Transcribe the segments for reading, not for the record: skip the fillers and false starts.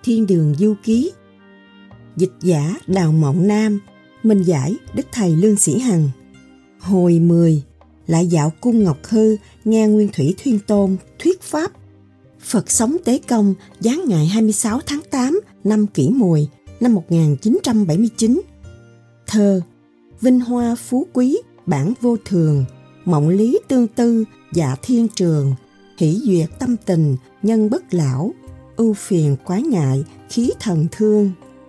Thiên Đường Du Ký. Dịch giả Đào Mộng Nam, minh giải Đức Thầy Lương Sĩ Hằng. Hồi 10. Lại dạo cung Ngọc Hư, nghe Nguyên Thủy Thiên Tôn thuyết pháp. Phật sống Tế Công, giáng ngày 26 tháng 8 năm Kỷ Mùi, năm 1979. Thơ: vinh hoa phú quý, bản vô thường, mộng lý tương tư, dạ thiên trường, hỷ duyệt tâm tình, nhân bất lão, ưu phiền quái ngại, khí thần thương.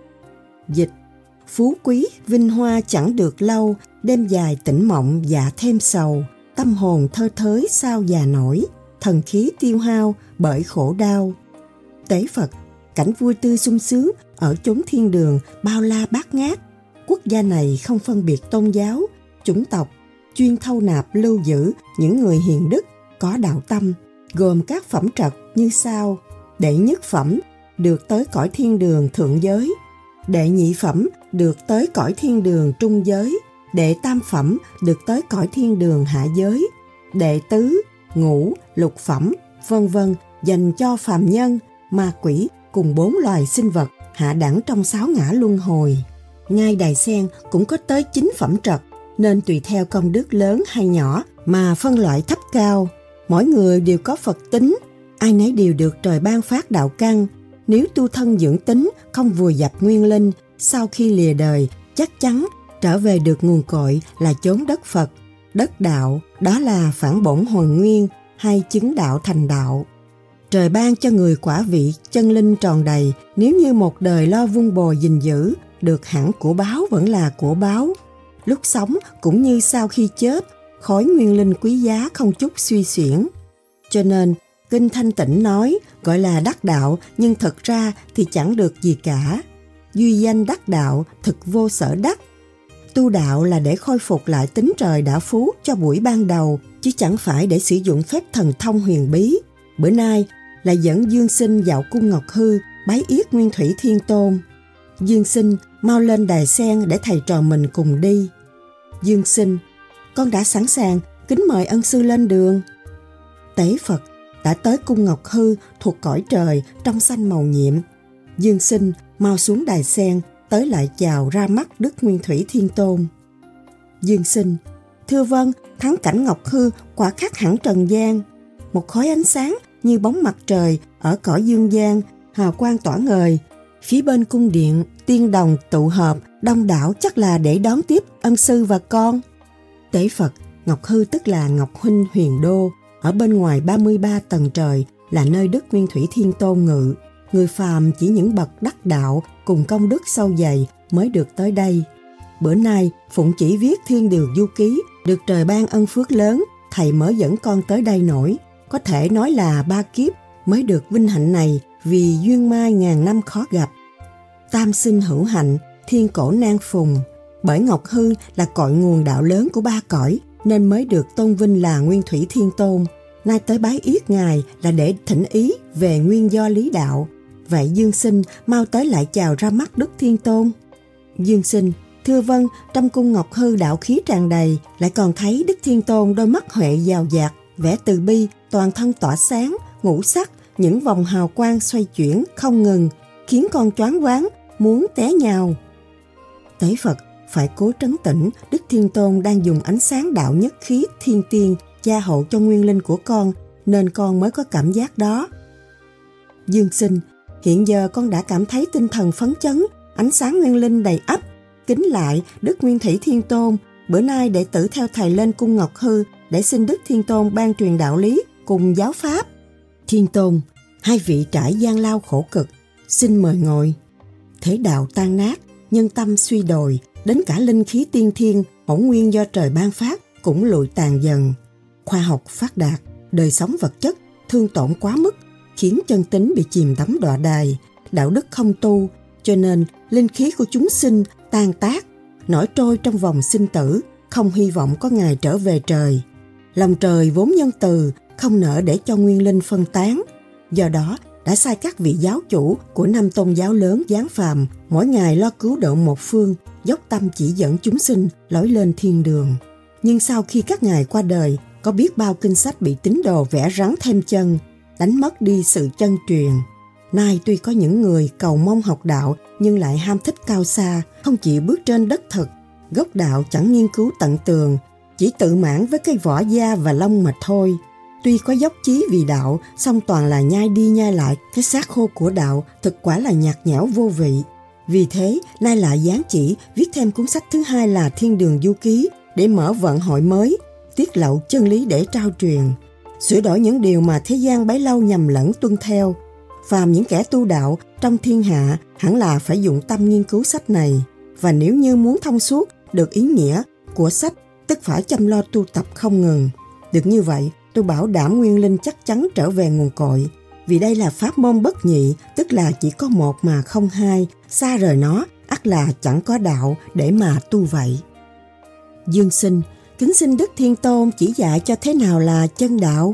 Dịch: phú quý, vinh hoa chẳng được lâu, đêm dài tỉnh mộng dạ thêm sầu, tâm hồn thơ thới sao già nổi, thần khí tiêu hao bởi khổ đau. Tế Phật, cảnh vui tươi sung sướng ở chốn thiên đường bao la bát ngát. Quốc gia này không phân biệt tôn giáo, chủng tộc, chuyên thâu nạp lưu giữ những người hiền đức, có đạo tâm, gồm các phẩm trật như sau: đệ nhất phẩm được tới cõi thiên đường thượng giới, đệ nhị phẩm được tới cõi thiên đường trung giới, đệ tam phẩm được tới cõi thiên đường hạ giới, đệ tứ, ngũ, lục phẩm, vân vân, dành cho phàm nhân, ma quỷ cùng 4 loài sinh vật hạ đẳng trong 6 ngã luân hồi. Ngay Đài Sen cũng có tới 9 phẩm trật, nên tùy theo công đức lớn hay nhỏ mà phân loại thấp cao. Mỗi người đều có Phật tính, ai nấy đều được trời ban phát đạo căn. Nếu tu thân dưỡng tính, không vùi dập nguyên linh, sau khi lìa đời chắc chắn trở về được nguồn cội là chốn đất Phật, đất đạo, đó là phản bổn hồi nguyên hay chứng đạo thành đạo. Trời ban cho người quả vị chân linh tròn đầy, nếu như một đời lo vun bồi gìn giữ, được hẳn của báo vẫn là của báo. Lúc sống cũng như sau khi chết, khối nguyên linh quý giá không chút suy xuyển. Cho nên, Kinh Thanh Tịnh nói gọi là đắc đạo, nhưng thật ra thì chẳng được gì cả. Duy danh đắc đạo, thực vô sở đắc. Tu đạo là để khôi phục lại tính trời đã phú cho buổi ban đầu, chứ chẳng phải để sử dụng phép thần thông huyền bí. Bữa nay là dẫn Dương Sinh dạo cung Ngọc Hư, bái yết Nguyên Thủy Thiên Tôn. Dương Sinh, mau lên Đài Sen để thầy trò mình cùng đi. Dương Sinh: con đã sẵn sàng, kính mời ân sư lên đường. Tế Phật: đã tới cung Ngọc Hư thuộc cõi trời trong xanh màu nhiệm. Dương Sinh mau xuống Đài Sen, tới lại chào ra mắt Đức Nguyên Thủy Thiên Tôn. Dương Sinh: thưa vâng, thắng cảnh Ngọc Hư quả khác hẳn trần gian. Một khói ánh sáng như bóng mặt trời ở cõi dương gian, hào quang tỏa ngời. Phía bên cung điện, tiên đồng tụ hợp đông đảo, chắc là để đón tiếp ân sư và con. Tế Phật: Ngọc Hư tức là Ngọc Huynh Huyền Đô, ở bên ngoài 33 tầng trời là nơi Đức Nguyên Thủy Thiên Tôn ngự. Người phàm chỉ những bậc đắc đạo cùng công đức sâu dày mới được tới đây. Bữa nay phụng chỉ viết Thiên Đường Du Ký, được trời ban ân phước lớn, thầy mới dẫn con tới đây nổi. Có thể nói là 3 kiếp mới được vinh hạnh này, vì duyên mai ngàn năm khó gặp. Tam sinh hữu hạnh, thiên cổ nan phùng. Bởi Ngọc Hư là cội nguồn đạo lớn của 3 cõi, nên mới được tôn vinh là Nguyên Thủy Thiên Tôn. Nay tới bái yết Ngài là để thỉnh ý về nguyên do lý đạo. Vậy Dương Sinh mau tới lại chào ra mắt Đức Thiên Tôn. Dương Sinh: thưa vâng, trong cung Ngọc Hư đạo khí tràn đầy, lại còn thấy Đức Thiên Tôn đôi mắt huệ giàu dạt, vẻ từ bi, toàn thân tỏa sáng, ngũ sắc, những vòng hào quang xoay chuyển không ngừng, khiến con choáng váng, muốn té nhào. Tế Phật: phải cố trấn tĩnh, Đức Thiên Tôn đang dùng ánh sáng đạo nhất khí thiên tiên gia hộ cho nguyên linh của con, nên con mới có cảm giác đó. Dương Sinh: hiện giờ con đã cảm thấy tinh thần phấn chấn, ánh sáng nguyên linh đầy ắp. Kính lại Đức Nguyên Thủy Thiên Tôn, bữa nay đệ tử theo thầy lên cung Ngọc Hư để xin Đức Thiên Tôn ban truyền đạo lý cùng giáo pháp. Thiên Tôn: hai vị trải gian lao khổ cực, xin mời ngồi. Thế đạo tan nát, nhân tâm suy đồi, đến cả linh khí tiên thiên bổn nguyên do trời ban phát cũng lụi tàn dần. Khoa học phát đạt, đời sống vật chất thương tổn quá mức, khiến chân tính bị chìm đắm đọa đài, đạo đức không tu, cho nên linh khí của chúng sinh tan tác, nổi trôi trong vòng sinh tử, không hy vọng có ngày trở về trời. Lòng trời vốn nhân từ, không nỡ để cho nguyên linh phân tán, do đó đã sai các vị giáo chủ của 5 tôn giáo lớn giáng phàm, mỗi ngày lo cứu độ một phương, dốc tâm chỉ dẫn chúng sinh lối lên thiên đường. Nhưng sau khi các ngài qua đời, có biết bao kinh sách bị tín đồ vẽ rắn thêm chân, đánh mất đi sự chân truyền. Nay tuy có những người cầu mong học đạo nhưng lại ham thích cao xa, không chịu bước trên đất thực. Gốc đạo chẳng nghiên cứu tận tường, chỉ tự mãn với cái vỏ da và lông mà thôi. Tuy có dốc chí vì đạo, song toàn là nhai đi nhai lại cái xác khô của đạo, thực quả là nhạt nhẽo vô vị. Vì thế, nay lại giáng chỉ viết thêm cuốn sách thứ hai là Thiên Đường Du Ký để mở vận hội mới, tiết lộ chân lý để trao truyền, sửa đổi những điều mà thế gian bấy lâu nhầm lẫn tuân theo. Phàm những kẻ tu đạo trong thiên hạ hẳn là phải dụng tâm nghiên cứu sách này, và nếu như muốn thông suốt được ý nghĩa của sách, tức phải chăm lo tu tập không ngừng. Được như vậy, tôi bảo đảm Nguyên Linh chắc chắn trở về nguồn cội, vì đây là pháp môn bất nhị, tức là chỉ có một mà không hai, xa rời nó, ắt là chẳng có đạo để mà tu vậy. Dương Sinh, kính xin Đức Thiên Tôn chỉ dạy cho thế nào là chân đạo.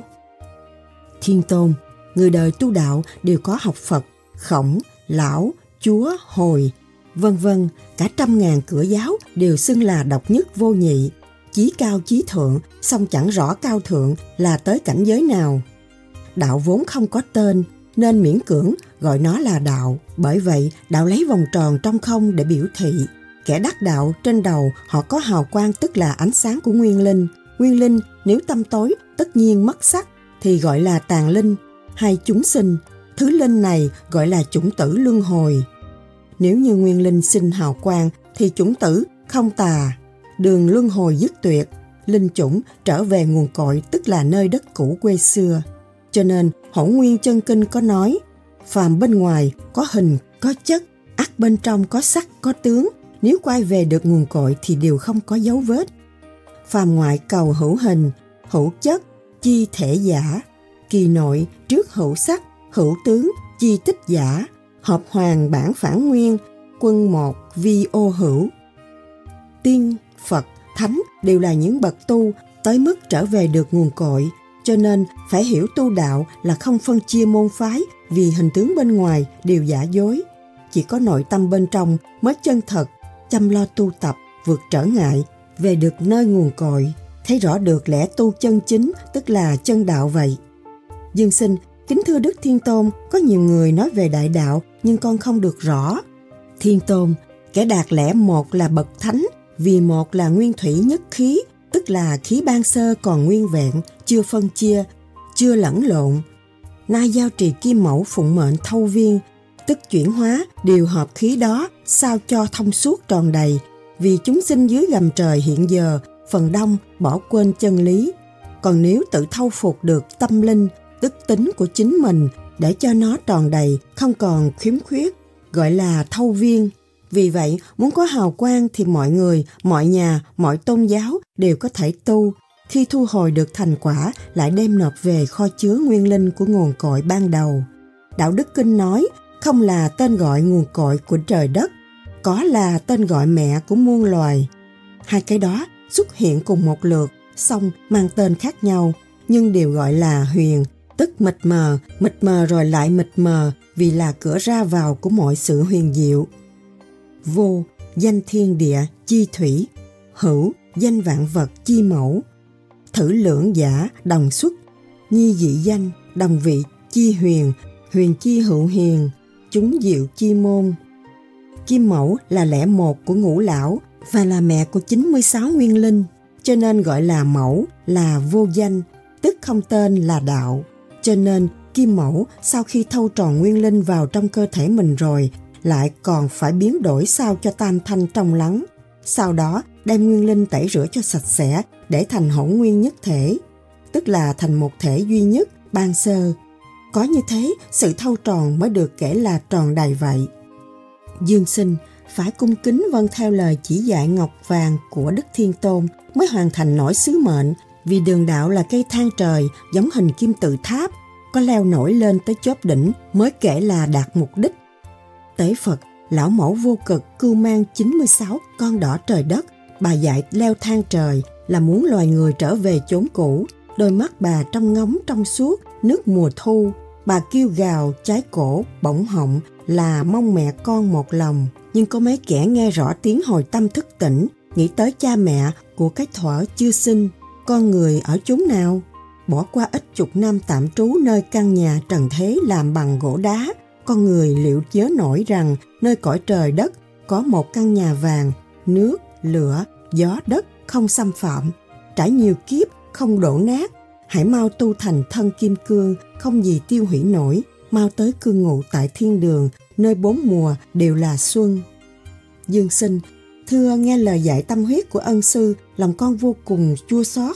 Thiên Tôn, người đời tu đạo đều có học Phật, Khổng, Lão, Chúa, Hồi, vân vân, cả 100.000 cửa giáo đều xưng là độc nhất vô nhị, chí cao chí thượng, song chẳng rõ cao thượng là tới cảnh giới nào. Đạo vốn không có tên, nên miễn cưỡng gọi nó là đạo. Bởi vậy, đạo lấy vòng tròn trong không để biểu thị. Kẻ đắc đạo trên đầu họ có hào quang, tức là ánh sáng của Nguyên Linh. Nguyên Linh nếu tâm tối tất nhiên mất sắc thì gọi là tàn linh hay chúng sinh. Thứ linh này gọi là chủng tử luân hồi. Nếu như Nguyên Linh sinh hào quang thì chủng tử không tà, đường luân hồi dứt tuyệt, linh chủng trở về nguồn cội, tức là nơi đất cũ quê xưa. Cho nên Hỗn Nguyên Chân Kinh có nói, phàm bên ngoài có hình, có chất, ắt bên trong có sắc, có tướng, nếu quay về được nguồn cội thì đều không có dấu vết. Phàm ngoại cầu hữu hình, hữu chất, chi thể giả, kỳ nội trước hữu sắc, hữu tướng, chi tích giả, hợp hoàng bản phản nguyên, quân một vi ô hữu. Tiên, Phật, Thánh đều là những bậc tu tới mức trở về được nguồn cội, cho nên phải hiểu tu đạo là không phân chia môn phái, vì hình tướng bên ngoài đều giả dối. Chỉ có nội tâm bên trong mới chân thật, chăm lo tu tập, vượt trở ngại, về được nơi nguồn cội, thấy rõ được lẽ tu chân chính, tức là chân đạo vậy. Dương Sinh, kính thưa Đức Thiên Tôn, có nhiều người nói về đại đạo nhưng con không được rõ. Thiên Tôn, kẻ đạt lẽ một là bậc thánh, vì một là nguyên thủy nhất khí, tức là khí ban sơ còn nguyên vẹn, chưa phân chia, chưa lẫn lộn. Nay giao trì kim mẫu phụng mệnh thâu viên, tức chuyển hóa điều hợp khí đó sao cho thông suốt tròn đầy, vì chúng sinh dưới gầm trời hiện giờ phần đông bỏ quên chân lý. Còn nếu tự thâu phục được tâm linh, tức tính của chính mình, để cho nó tròn đầy, không còn khiếm khuyết, gọi là thâu viên. Vì vậy, muốn có hào quang thì mọi người, mọi nhà, mọi tôn giáo đều có thể tu. Khi thu hồi được thành quả, lại đem nộp về kho chứa nguyên linh của nguồn cội ban đầu. Đạo Đức Kinh nói, không là tên gọi nguồn cội của trời đất, có là tên gọi mẹ của muôn loài. Hai cái đó xuất hiện cùng một lượt, song mang tên khác nhau, nhưng đều gọi là huyền, tức mịt mờ rồi lại mịt mờ, vì là cửa ra vào của mọi sự huyền diệu. Vô, danh thiên địa chi thủy, hữu, danh vạn vật chi mẫu, thử lượng giả đồng xuất, nhi dị danh đồng vị chi huyền, huyền chi hữu hiền, chúng diệu chi môn. Kim mẫu là lẽ một của ngũ lão và là mẹ của 96 nguyên linh, cho nên gọi là mẫu, là vô danh, tức không tên, là đạo. Cho nên Kim mẫu sau khi thâu tròn nguyên linh vào trong cơ thể mình rồi, lại còn phải biến đổi sao cho tam thanh trong lắng. Sau đó đem nguyên linh tẩy rửa cho sạch sẽ để thành hỗn nguyên nhất thể, tức là thành một thể duy nhất, ban sơ. Có như thế, sự thâu tròn mới được kể là tròn đầy vậy. Dương Sinh, phải cung kính vâng theo lời chỉ dạy ngọc vàng của Đức Thiên Tôn mới hoàn thành nổi sứ mệnh, vì đường đạo là cây thang trời giống hình kim tự tháp, có leo nổi lên tới chóp đỉnh mới kể là đạt mục đích. Tế Phật, lão mẫu vô cực cưu mang 96 con đỏ trời đất, bà dạy leo thang trời là muốn loài người trở về chốn cũ. Đôi mắt bà trong ngóng trong suốt, nước mùa thu, bà kêu gào trái cổ bỗng họng là mong mẹ con một lòng. Nhưng có mấy kẻ nghe rõ tiếng hồi tâm thức tỉnh, nghĩ tới cha mẹ của cái thuở chưa sinh, con người ở chốn nào. Bỏ qua ít chục năm tạm trú nơi căn nhà trần thế làm bằng gỗ đá, con người liệu nhớ nổi rằng nơi cõi trời đất có một căn nhà vàng, nước, lửa, gió, đất không xâm phạm, trải nhiều kiếp không đổ nát. Hãy mau tu thành thân kim cương, không gì tiêu hủy nổi, mau tới cư ngụ tại thiên đường, nơi 4 mùa đều là xuân. Dương Sinh: Thưa, nghe lời dạy tâm huyết của ân sư, lòng con vô cùng chua xót.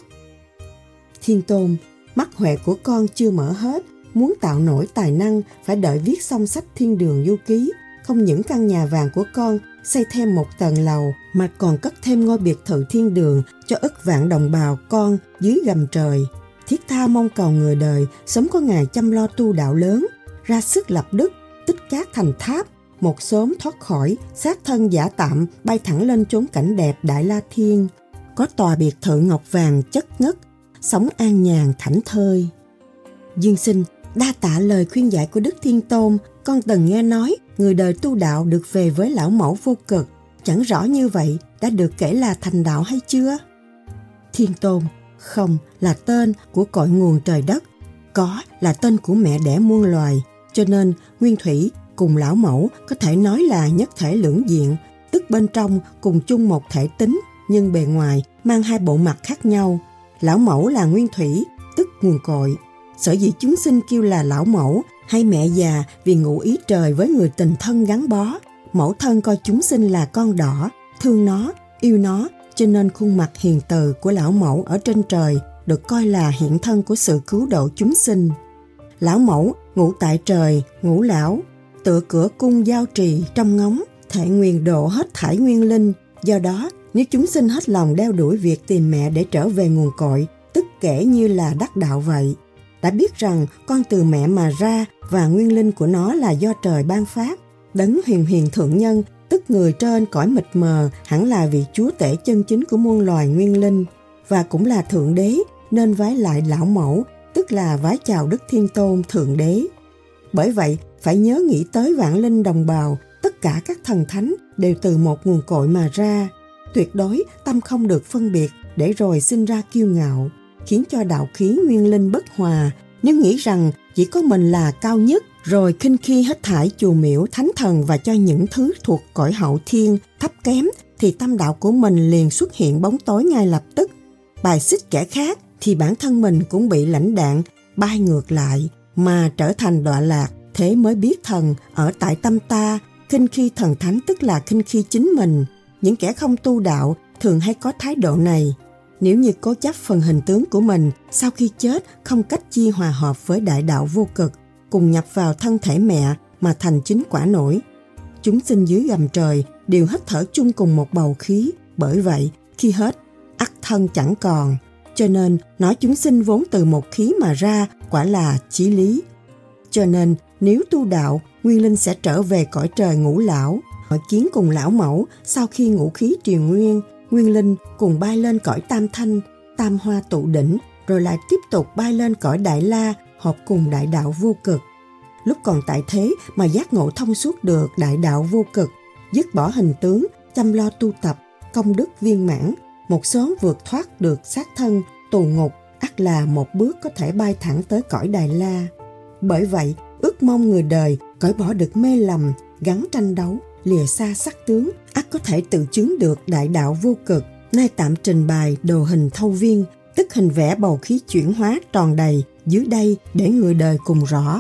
Thiên Tôn: Mắt huệ của con chưa mở hết, muốn tạo nổi tài năng phải đợi viết xong sách Thiên Đường Du Ký. Không những căn nhà vàng của con xây thêm một tầng lầu mà còn cất thêm ngôi biệt thự thiên đường cho ức vạn đồng bào con dưới gầm trời. Thiết tha mong cầu người đời sớm có ngày chăm lo tu đạo lớn, ra sức lập đức, tích cát thành tháp, một sớm thoát khỏi xác thân giả tạm, bay thẳng lên chốn cảnh đẹp Đại La Thiên, có tòa biệt thự ngọc vàng chất ngất, sống an nhàn thảnh thơi. Dương Sinh: Đa tạ lời khuyên dạy của Đức Thiên Tôn. Con từng nghe nói người đời tu đạo được về với lão mẫu vô cực, chẳng rõ như vậy đã được kể là thành đạo hay chưa? Thiên Tôn: Không, là tên của cội nguồn trời đất, có là tên của mẹ đẻ muôn loài, cho nên Nguyên Thủy cùng lão mẫu có thể nói là nhất thể lưỡng diện, tức bên trong cùng chung một thể tính, nhưng bề ngoài mang hai bộ mặt khác nhau. Lão mẫu là Nguyên Thủy, tức nguồn cội. Sở dĩ chúng sinh kêu là lão mẫu hay mẹ già vì ngụ ý trời với người tình thân gắn bó. Mẫu thân coi chúng sinh là con đỏ, thương nó, yêu nó, cho nên khuôn mặt hiền từ của lão mẫu ở trên trời được coi là hiện thân của sự cứu độ chúng sinh. Lão mẫu ngủ tại trời, ngũ lão, tựa cửa cung giao trì trong ngóng, thể nguyền độ hết thảy nguyên linh. Do đó, nếu chúng sinh hết lòng đeo đuổi việc tìm mẹ để trở về nguồn cội, tức kể như là đắc đạo vậy. Đã biết rằng con từ mẹ mà ra và nguyên linh của nó là do trời ban phát. Đấng huyền huyền thượng nhân, tức người trên cõi mịt mờ, hẳn là vị chúa tể chân chính của muôn loài nguyên linh, và cũng là thượng đế, nên vái lại lão mẫu, tức là vái chào Đức Thiên Tôn thượng đế. Bởi vậy, phải nhớ nghĩ tới vạn linh đồng bào, tất cả các thần thánh đều từ một nguồn cội mà ra. Tuyệt đối tâm không được phân biệt, để rồi sinh ra kiêu ngạo, khiến cho đạo khí nguyên linh bất hòa. Nếu nghĩ rằng chỉ có mình là cao nhất, rồi khinh khi hết thảy chùa miễu thánh thần và cho những thứ thuộc cõi hậu thiên thấp kém, thì tâm đạo của mình liền xuất hiện bóng tối ngay lập tức. Bài xích kẻ khác thì bản thân mình cũng bị lãnh đạn bay ngược lại mà trở thành đọa lạc. Thế mới biết thần ở tại tâm ta. Khinh khi thần thánh tức là khinh khi chính mình. Những kẻ không tu đạo thường hay có thái độ này. Nếu như cố chấp phần hình tướng của mình sau khi chết không cách chia hòa hợp với đại đạo vô cực, cùng nhập vào thân thể mẹ mà thành chính quả nổi. Chúng sinh dưới gầm trời đều hít thở chung cùng một bầu khí, bởi vậy khi hết, ắt thân chẳng còn. Cho nên nói chúng sinh vốn từ một khí mà ra quả là chí lý. Cho nên nếu tu đạo, nguyên linh sẽ trở về cõi trời ngũ lão, hội kiến cùng lão mẫu. Sau khi ngũ khí triều nguyên, nguyên linh cùng bay lên cõi tam thanh, tam hoa tụ đỉnh, rồi lại tiếp tục bay lên cõi đại la, hợp cùng đại đạo vô cực. Lúc còn tại thế mà giác ngộ thông suốt được đại đạo vô cực, dứt bỏ hình tướng, chăm lo tu tập, công đức viên mãn, một sớm vượt thoát được xác thân, tù ngục, ắt là một bước có thể bay thẳng tới cõi đại la. Bởi vậy, ước mong người đời cởi bỏ được mê lầm, gắn tranh đấu, lìa xa sắc tướng, ắt có thể tự chứng được đại đạo vô cực. Nay tạm trình bày đồ hình thâu viên, tức hình vẽ bầu khí chuyển hóa tròn đầy dưới đây để người đời cùng rõ.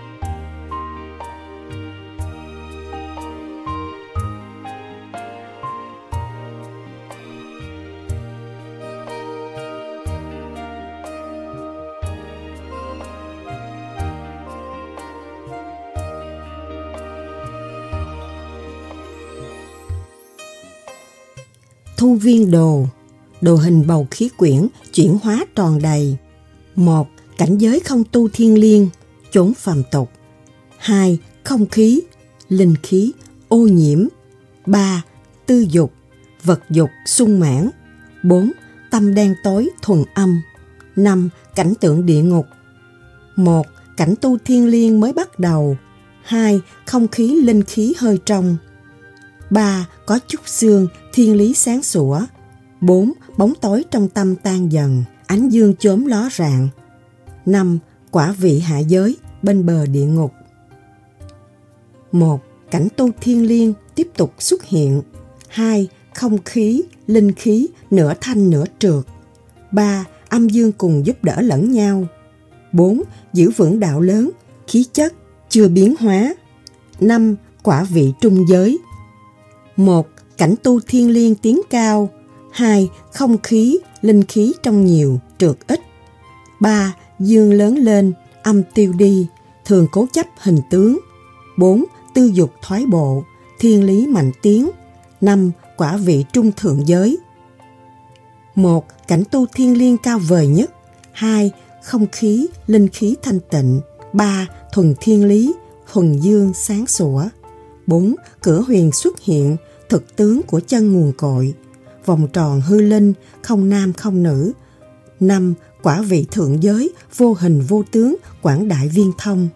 Thu viên đồ, đồ hình bầu khí quyển chuyển hóa tròn đầy. 1. Cảnh giới không tu thiên liêng, chốn phàm tục. 2. Không khí, linh khí, ô nhiễm. 3. Tư dục, vật dục sung mãn. 4. Tâm đen tối thuần âm. 5. Cảnh tượng địa ngục. 1. Cảnh tu thiên liêng mới bắt đầu. 2. Không khí linh khí hơi trong. 3. Có chút xương, thiên lý sáng sủa. 4. Bóng tối trong tâm tan dần, ánh dương chớm ló rạng. 5. Quả vị hạ giới, bên bờ địa ngục. 1. Cảnh tu thiên liêng tiếp tục xuất hiện. 2. Không khí, linh khí nửa thanh nửa trượt. 3. Âm dương cùng giúp đỡ lẫn nhau. 4. Giữ vững đạo lớn, khí chất chưa biến hóa. 5. Quả vị trung giới. 1. Cảnh tu thiên liêng tiến cao. 2. Không khí, linh khí trong nhiều, trượt ít. 3. Dương lớn lên, âm tiêu đi, thường cố chấp hình tướng. 4. Tư dục thoái bộ, thiên lý mạnh tiến. 5. Quả vị trung thượng giới. 1. Cảnh tu thiên liêng cao vời nhất. 2. Không khí, linh khí thanh tịnh. 3. Thuần thiên lý, thuần dương sáng sủa. 4. Cửa huyền xuất hiện, thực tướng của chân nguồn cội. Vòng tròn hư linh, không nam không nữ. 5. Quả vị thượng giới, vô hình vô tướng, quảng đại viên thông.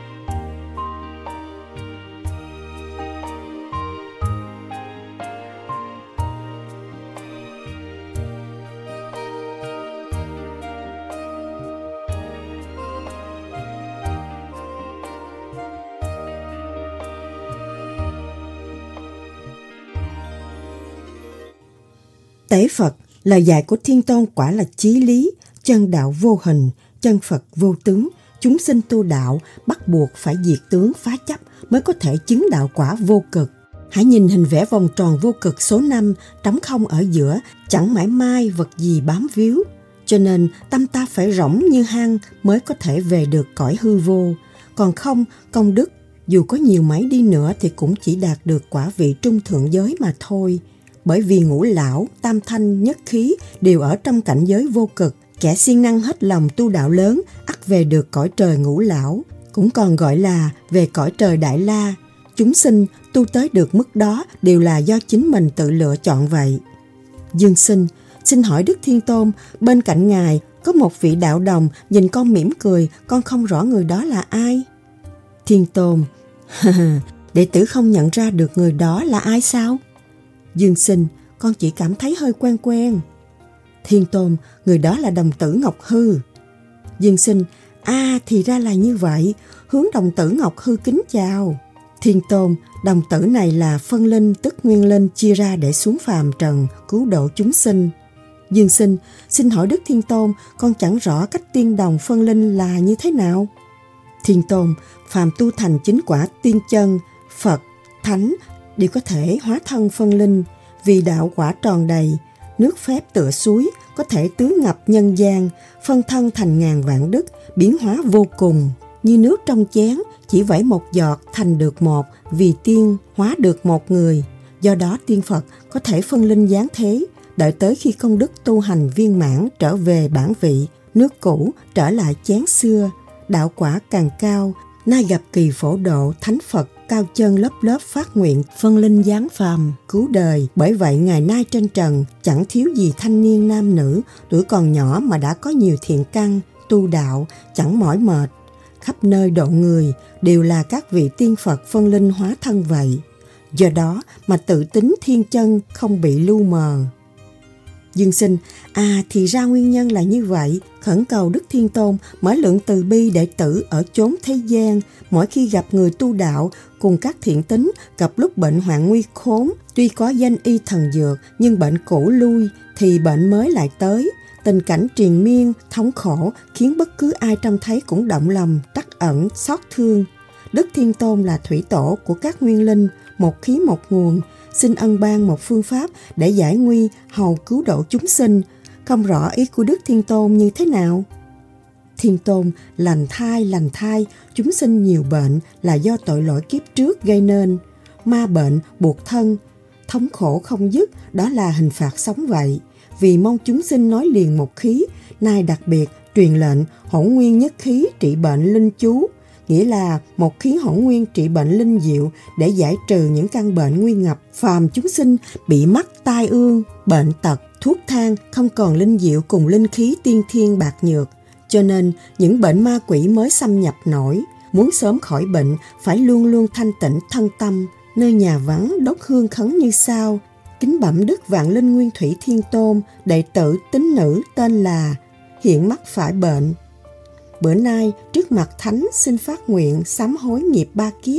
Tế Phật, lời dạy của Thiên Tôn quả là chí lý, chân đạo vô hình, chân Phật vô tướng. Chúng sinh tu đạo bắt buộc phải diệt tướng phá chấp mới có thể chứng đạo quả vô cực. Hãy nhìn hình vẽ vòng tròn vô cực số 5, trống không ở giữa, chẳng mãi mai vật gì bám víu. Cho nên tâm ta phải rỗng như hang mới có thể về được cõi hư vô. Còn không, công đức dù có nhiều mấy đi nữa thì cũng chỉ đạt được quả vị trung thượng giới mà thôi. Bởi vì ngũ lão, tam thanh, nhất khí đều ở trong cảnh giới vô cực. Kẻ siêng năng hết lòng tu đạo lớn, ắt về được cõi trời ngũ lão, cũng còn gọi là về cõi trời Đại La. Chúng sinh tu tới được mức đó đều là do chính mình tự lựa chọn vậy. Dương Sinh, xin hỏi Đức Thiên Tôn, bên cạnh Ngài có một vị đạo đồng nhìn con mỉm cười, con không rõ người đó là ai. Thiên Tôn, đệ tử không nhận ra được người đó là ai sao? Dương Sinh, con chỉ cảm thấy hơi quen quen. Thiên Tôn, người đó là đồng tử Ngọc Hư. Dương Sinh, thì ra là như vậy, hướng đồng tử Ngọc Hư kính chào. Thiên Tôn, đồng tử này là phân linh tức nguyên linh chia ra để xuống phàm trần cứu độ chúng sinh. Dương Sinh, xin hỏi Đức Thiên Tôn, con chẳng rõ cách tiên đồng phân linh là như thế nào. Thiên Tôn, phàm tu thành chính quả tiên chân, Phật, Thánh đều có thể hóa thân phân linh, vì đạo quả tròn đầy, nước phép tựa suối, có thể tưới ngập nhân gian, phân thân thành ngàn vạn đức, biến hóa vô cùng. Như nước trong chén, chỉ vẩy một giọt thành được một, vì tiên hóa được một người. Do đó tiên Phật có thể phân linh giáng thế, đợi tới khi công đức tu hành viên mãn trở về bản vị, nước cũ trở lại chén xưa, đạo quả càng cao, nay gặp kỳ phổ độ thánh Phật cao chân lớp lớp phát nguyện phân linh giáng phàm cứu đời. Bởi vậy ngày nay trên trần chẳng thiếu gì thanh niên nam nữ, tuổi còn nhỏ mà đã có nhiều thiện căn, tu đạo chẳng mỏi mệt, khắp nơi độ người đều là các vị tiên Phật phân linh hóa thân vậy. Do đó mà tự tính thiên chân không bị lu mờ. Dương Sinh, thì ra nguyên nhân là như vậy. Khẩn cầu Đức Thiên Tôn mở lượng từ bi đệ tử ở chốn thế gian, mỗi khi gặp người tu đạo cùng các thiện tính, gặp lúc bệnh hoạn nguy khốn, tuy có danh y thần dược nhưng bệnh cũ lui thì bệnh mới lại tới. Tình cảnh triền miên, thống khổ khiến bất cứ ai trông thấy cũng động lòng, trắc ẩn, xót thương. Đức Thiên Tôn là thủy tổ của các nguyên linh, một khí một nguồn, xin ân ban một phương pháp để giải nguy hầu cứu độ chúng sinh. Không rõ ý của Đức Thiên Tôn như thế nào. Thiên Tôn, lành thai, chúng sinh nhiều bệnh là do tội lỗi kiếp trước gây nên. Ma bệnh buộc thân, thống khổ không dứt, đó là hình phạt sống vậy. Vì mong chúng sinh nói liền một khí, nay đặc biệt truyền lệnh hỗn nguyên nhất khí trị bệnh linh chú, nghĩa là một khí hỗn nguyên trị bệnh linh diệu để giải trừ những căn bệnh nguy ngập. Phàm chúng sinh bị mắc tai ương, bệnh tật, thuốc thang, không còn linh diệu cùng linh khí tiên thiên bạc nhược. Cho nên những bệnh ma quỷ mới xâm nhập nổi. Muốn sớm khỏi bệnh phải luôn luôn thanh tịnh thân tâm, nơi nhà vắng đốt hương khấn như sau. Kính bẩm Đức Vạn Linh Nguyên Thủy Thiên Tôn, đệ tử tín nữ tên là hiện mắc phải bệnh. Bữa nay trước mặt Thánh xin phát nguyện sám hối nghiệp 3 kiếp,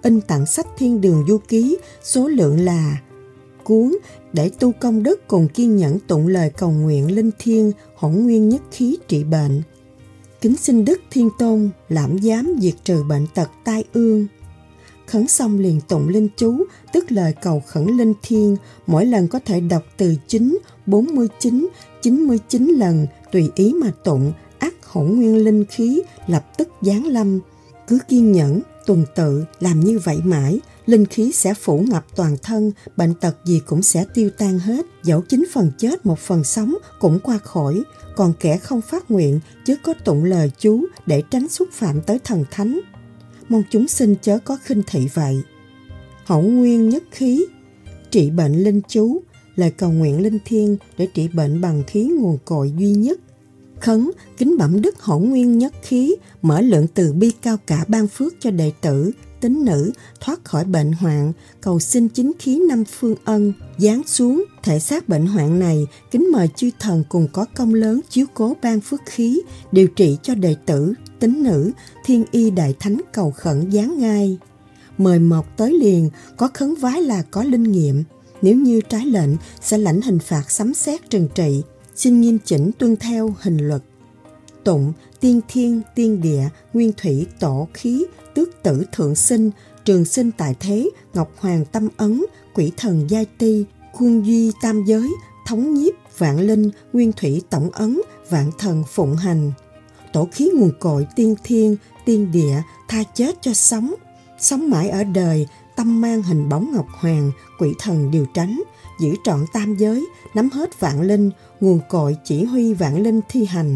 in tặng sách Thiên Đường Du Ký, số lượng là cuốn để tu công đức cùng kiên nhẫn tụng lời cầu nguyện linh thiêng hỗn nguyên nhất khí trị bệnh. Kính xin Đức Thiên Tôn lãm giám diệt trừ bệnh tật tai ương. Khấn xong liền tụng linh chú, tức lời cầu khẩn linh thiêng, mỗi lần có thể đọc từ 9, 49, 99 lần, tùy ý mà tụng, ắt hỗn nguyên linh khí lập tức giáng lâm. Cứ kiên nhẫn, tuần tự, làm như vậy mãi, linh khí sẽ phủ ngập toàn thân, bệnh tật gì cũng sẽ tiêu tan hết, dẫu 9 phần chết 1 phần sống cũng qua khỏi. Còn kẻ không phát nguyện, chứ có tụng lời chú để tránh xúc phạm tới thần thánh. Mong chúng sinh chớ có khinh thị vậy. Hỗn nguyên nhất khí, trị bệnh linh chú, lời cầu nguyện linh thiêng để trị bệnh bằng khí nguồn cội duy nhất. Khấn, kính bẩm Đức hỗn nguyên nhất khí, mở lượng từ bi cao cả ban phước cho đệ tử, tín nữ thoát khỏi bệnh hoạn, cầu xin chính khí 5 phương ân giáng xuống thể xác bệnh hoạn này. Kính mời chư thần cùng có công lớn chiếu cố ban phước khí, điều trị cho đệ tử, tín nữ, thiên y đại thánh cầu khẩn giáng ngay. Mời mọc tới liền, có khấn vái là có linh nghiệm. Nếu như trái lệnh sẽ lãnh hình phạt sấm sét trừng trị. Xin nghiêm chỉnh tuân theo hình luật. Tụng tiên thiên, tiên địa, nguyên thủy, tổ khí, tước tử thượng sinh, trường sinh tại thế, ngọc hoàng tâm ấn, quỷ thần giai ti, khuôn duy tam giới, thống nhiếp vạn linh, nguyên thủy tổng ấn, vạn thần phụng hành. Tổ khí nguồn cội tiên thiên, tiên địa, tha chết cho sống, sống mãi ở đời, tâm mang hình bóng ngọc hoàng, quỷ thần điều tránh, giữ trọn tam giới, nắm hết vạn linh, nguồn cội chỉ huy vạn linh thi hành.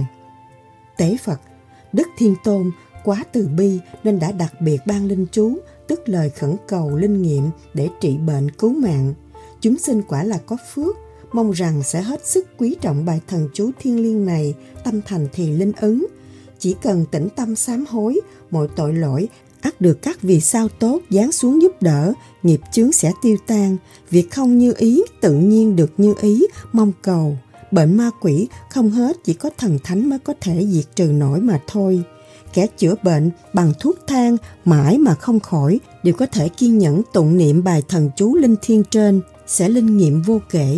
Tế Phật, Đức Thiên Tôn quá từ bi nên đã đặc biệt ban linh chú, tức lời khẩn cầu linh nghiệm để trị bệnh cứu mạng. Chúng sinh quả là có phước, mong rằng sẽ hết sức quý trọng bài thần chú thiêng liêng này, tâm thành thì linh ứng. Chỉ cần tĩnh tâm sám hối, mọi tội lỗi ắt được các vì sao tốt giáng xuống giúp đỡ, nghiệp chướng sẽ tiêu tan. Việc không như ý tự nhiên được như ý, mong cầu. Bệnh ma quỷ không hết, chỉ có thần thánh mới có thể diệt trừ nổi mà thôi. Kẻ chữa bệnh bằng thuốc thang mãi mà không khỏi đều có thể kiên nhẫn tụng niệm bài thần chú linh thiêng trên, sẽ linh nghiệm vô kể.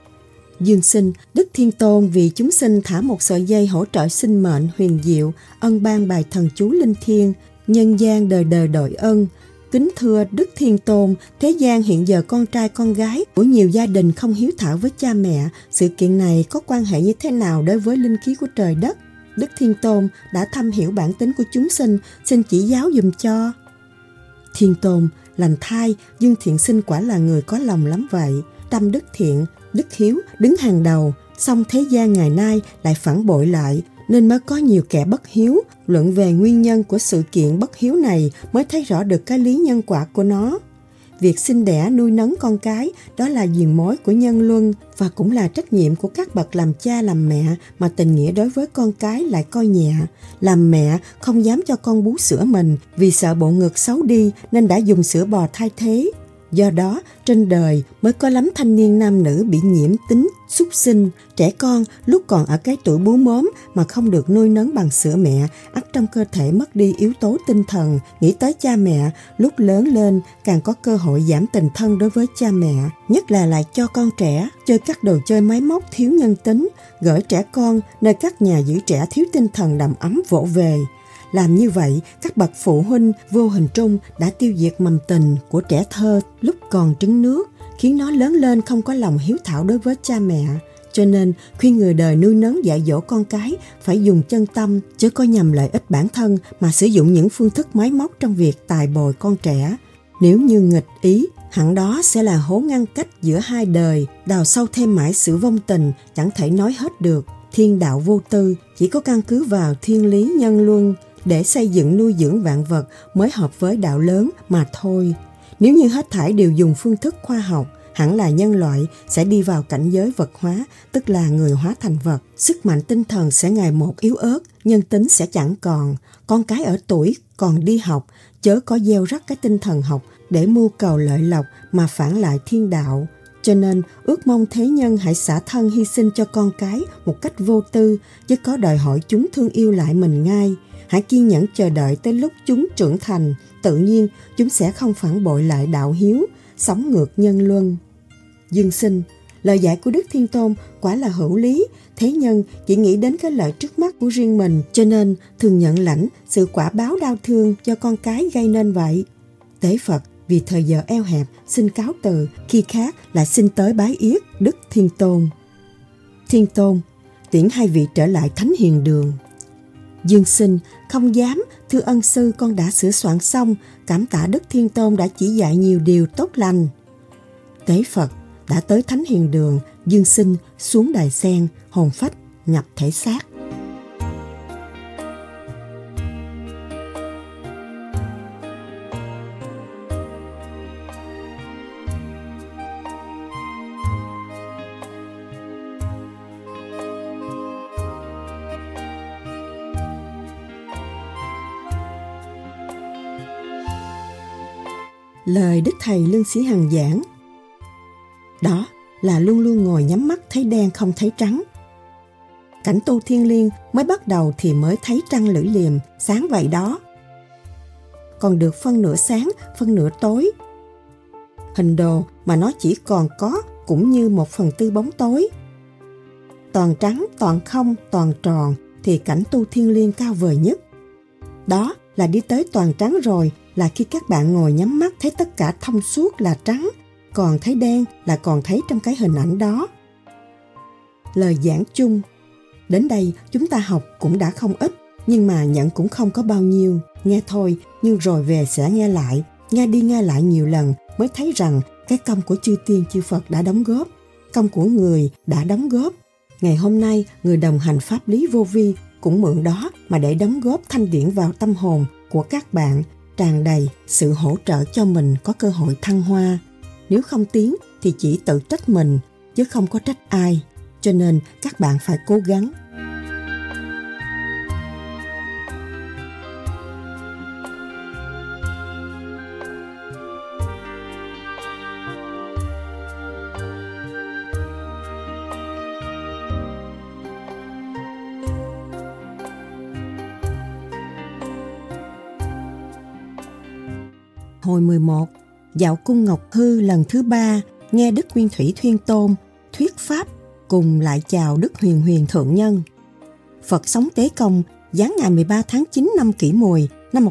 Dương sinh Đức Thiên Tôn vì chúng sinh thả một sợi dây hỗ trợ sinh mệnh huyền diệu, ân ban bài thần chú linh thiêng, nhân gian đời đời đội ân. Kính thưa Đức Thiên Tôn, thế gian hiện giờ con trai con gái của nhiều gia đình không hiếu thảo với cha mẹ. Sự kiện này có quan hệ như thế nào đối với linh khí của trời đất? Đức Thiên Tôn đã thâm hiểu bản tính của chúng sinh, xin chỉ giáo dùm cho. Thiên Tôn, lành thai, Dương Thiện Sinh quả là người có lòng lắm vậy. Tâm đức thiện, đức hiếu đứng hàng đầu, song thế gian ngày nay lại phản bội lại, nên mới có nhiều kẻ bất hiếu. Luận về nguyên nhân của sự kiện bất hiếu này mới thấy rõ được cái lý nhân quả của nó. Việc sinh đẻ nuôi nấng con cái đó là diền mối của nhân luân và cũng là trách nhiệm của các bậc làm cha làm mẹ, mà tình nghĩa đối với con cái lại coi nhẹ. Làm mẹ không dám cho con bú sữa mình vì sợ bộ ngực xấu đi nên đã dùng sữa bò thay thế. Do đó, trên đời mới có lắm thanh niên nam nữ bị nhiễm tính súc sinh. Trẻ con lúc còn ở cái tuổi bú mớm mà không được nuôi nấng bằng sữa mẹ, ắt trong cơ thể mất đi yếu tố tinh thần, nghĩ tới cha mẹ. Lúc lớn lên càng có cơ hội giảm tình thân đối với cha mẹ, nhất là lại cho con trẻ chơi các đồ chơi máy móc thiếu nhân tính, gửi trẻ con nơi các nhà giữ trẻ thiếu tinh thần đầm ấm vỗ về. Làm như vậy, các bậc phụ huynh vô hình trung đã tiêu diệt mầm tình của trẻ thơ lúc còn trứng nước, khiến nó lớn lên không có lòng hiếu thảo đối với cha mẹ. Cho nên, khuyên người đời nuôi nấng dạy dỗ con cái phải dùng chân tâm, chứ có nhằm lợi ích bản thân mà sử dụng những phương thức máy móc trong việc tài bồi con trẻ. Nếu như nghịch ý, hẳn đó sẽ là hố ngăn cách giữa hai đời, đào sâu thêm mãi sự vong tình, chẳng thể nói hết được. Thiên đạo vô tư, chỉ có căn cứ vào thiên lý nhân luân để xây dựng nuôi dưỡng vạn vật mới hợp với đạo lớn mà thôi. Nếu như hết thảy đều dùng phương thức khoa học, hẳn là nhân loại sẽ đi vào cảnh giới vật hóa, tức là người hóa thành vật. Sức mạnh tinh thần sẽ ngày một yếu ớt, nhân tính sẽ chẳng còn. Con cái ở tuổi còn đi học, chớ có gieo rắc cái tinh thần học để mưu cầu lợi lộc mà phản lại thiên đạo. Cho nên ước mong thế nhân hãy xả thân hy sinh cho con cái một cách vô tư, chứ có đòi hỏi chúng thương yêu lại mình ngay. Hãy kiên nhẫn chờ đợi tới lúc chúng trưởng thành, tự nhiên chúng sẽ không phản bội lại đạo hiếu, sống ngược nhân luân. Dương sinh, lời dạy của Đức Thiên Tôn quả là hữu lý. Thế nhân chỉ nghĩ đến cái lợi trước mắt của riêng mình, cho nên thường nhận lãnh sự quả báo đau thương do con cái gây nên vậy. Tế Phật vì thời giờ eo hẹp xin cáo từ, khi khác lại xin tới bái yết Đức Thiên Tôn. Thiên Tôn, tiễn hai vị trở lại Thánh Hiền Đường. Dương sinh, không dám, thưa ân sư, con đã sửa soạn xong, cảm tạ Đức Thiên Tôn đã chỉ dạy nhiều điều tốt lành. Tế Phật, đã tới Thánh Hiền Đường, Dương sinh xuống đài sen, hồn phách nhập thể xác. Lời Đức Thầy Lương Sĩ Hằng giảng đó là luôn luôn ngồi nhắm mắt thấy đen không thấy trắng. Cảnh tu thiên liêng mới bắt đầu thì mới thấy trăng lưỡi liềm sáng vậy đó. Còn được phân nửa sáng, phân nửa tối. Hình đồ mà nó chỉ còn có cũng như 1/4 bóng tối. Toàn trắng, toàn không, toàn tròn thì cảnh tu thiên liêng cao vời nhất. Đó là đi tới toàn trắng rồi là khi các bạn ngồi nhắm mắt thấy tất cả thông suốt là trắng, còn thấy đen là còn thấy trong cái hình ảnh đó. Lời giảng chung. Đến đây chúng ta học cũng đã không ít, nhưng mà nhận cũng không có bao nhiêu. Nghe thôi, nhưng rồi về sẽ nghe lại, nghe đi nghe lại nhiều lần mới thấy rằng cái công của chư tiên chư Phật đã đóng góp, công của người đã đóng góp. Ngày hôm nay, người đồng hành pháp lý vô vi cũng mượn đó mà để đóng góp thanh điển vào tâm hồn của các bạn, tràn đầy sự hỗ trợ cho mình có cơ hội thăng hoa. Nếu không tiến thì chỉ tự trách mình, chứ không có trách ai. Cho nên các bạn phải cố gắng. Hồi 11, dạo cung Ngọc Hư lần thứ 3, nghe Đức Nguyên Thủy Thiên Tôn thuyết pháp, cùng lại chào Đức Huyền Huyền Thượng Nhân. Phật sống Tế Công, giáng ngày 13 tháng 9 năm Kỷ Mùi năm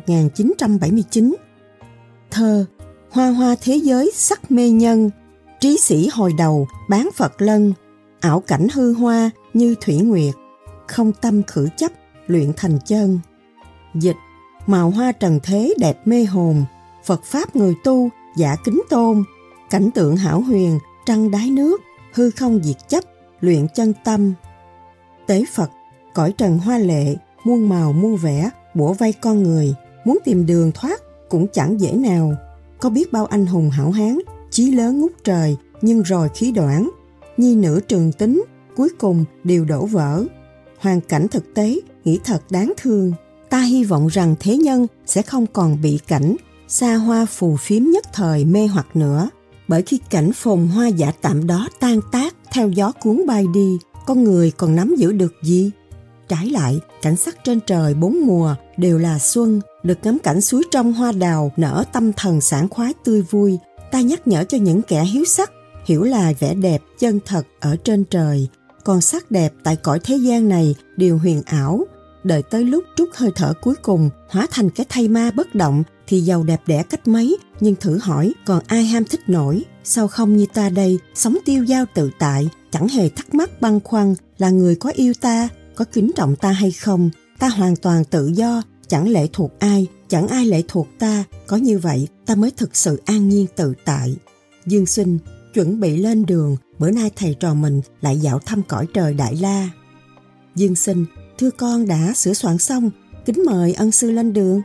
1979. Thơ: hoa hoa thế giới sắc mê nhân, trí sĩ hồi đầu bán Phật lân, ảo cảnh hư hoa như thủy nguyệt, không tâm khử chấp luyện thành chân. Dịch: màu hoa trần thế đẹp mê hồn, Phật Pháp người tu giả kính tôn, cảnh tượng hảo huyền trăng đáy nước, hư không diệt chấp luyện chân tâm. Tế Phật, cõi trần hoa lệ, muôn màu muôn vẻ bủa vây con người, muốn tìm đường thoát cũng chẳng dễ nào. Có biết bao anh hùng hảo hán, chí lớn ngút trời, nhưng rồi khí đoạn, nhi nữ trường tính, cuối cùng đều đổ vỡ. Hoàn cảnh thực tế nghĩ thật đáng thương. Ta hy vọng rằng thế nhân sẽ không còn bị cảnh xa hoa phù phiếm nhất thời mê hoặc nữa, bởi khi cảnh phồn hoa giả tạm đó tan tác theo gió cuốn bay đi, con người còn nắm giữ được gì? Trái lại, cảnh sắc trên trời 4 mùa đều là xuân, được ngắm cảnh suối trong hoa đào nở, tâm thần sảng khoái tươi vui. Ta nhắc nhở cho những kẻ hiếu sắc, hiểu là vẻ đẹp chân thật ở trên trời, còn sắc đẹp tại cõi thế gian này đều huyền ảo. Đợi tới lúc trút hơi thở cuối cùng, hóa thành cái thây ma bất động, thì giàu đẹp đẽ cách mấy, nhưng thử hỏi còn ai ham thích nổi? Sao không như ta đây, sống tiêu dao tự tại, chẳng hề thắc mắc băn khoăn là người có yêu ta, có kính trọng ta hay không? Ta hoàn toàn tự do, chẳng lệ thuộc ai, chẳng ai lệ thuộc ta. Có như vậy, ta mới thực sự an nhiên tự tại. Dương sinh, chuẩn bị lên đường, bữa nay thầy trò mình lại dạo thăm cõi trời Đại La. Dương sinh, thưa con đã sửa soạn xong, kính mời ân sư lên đường.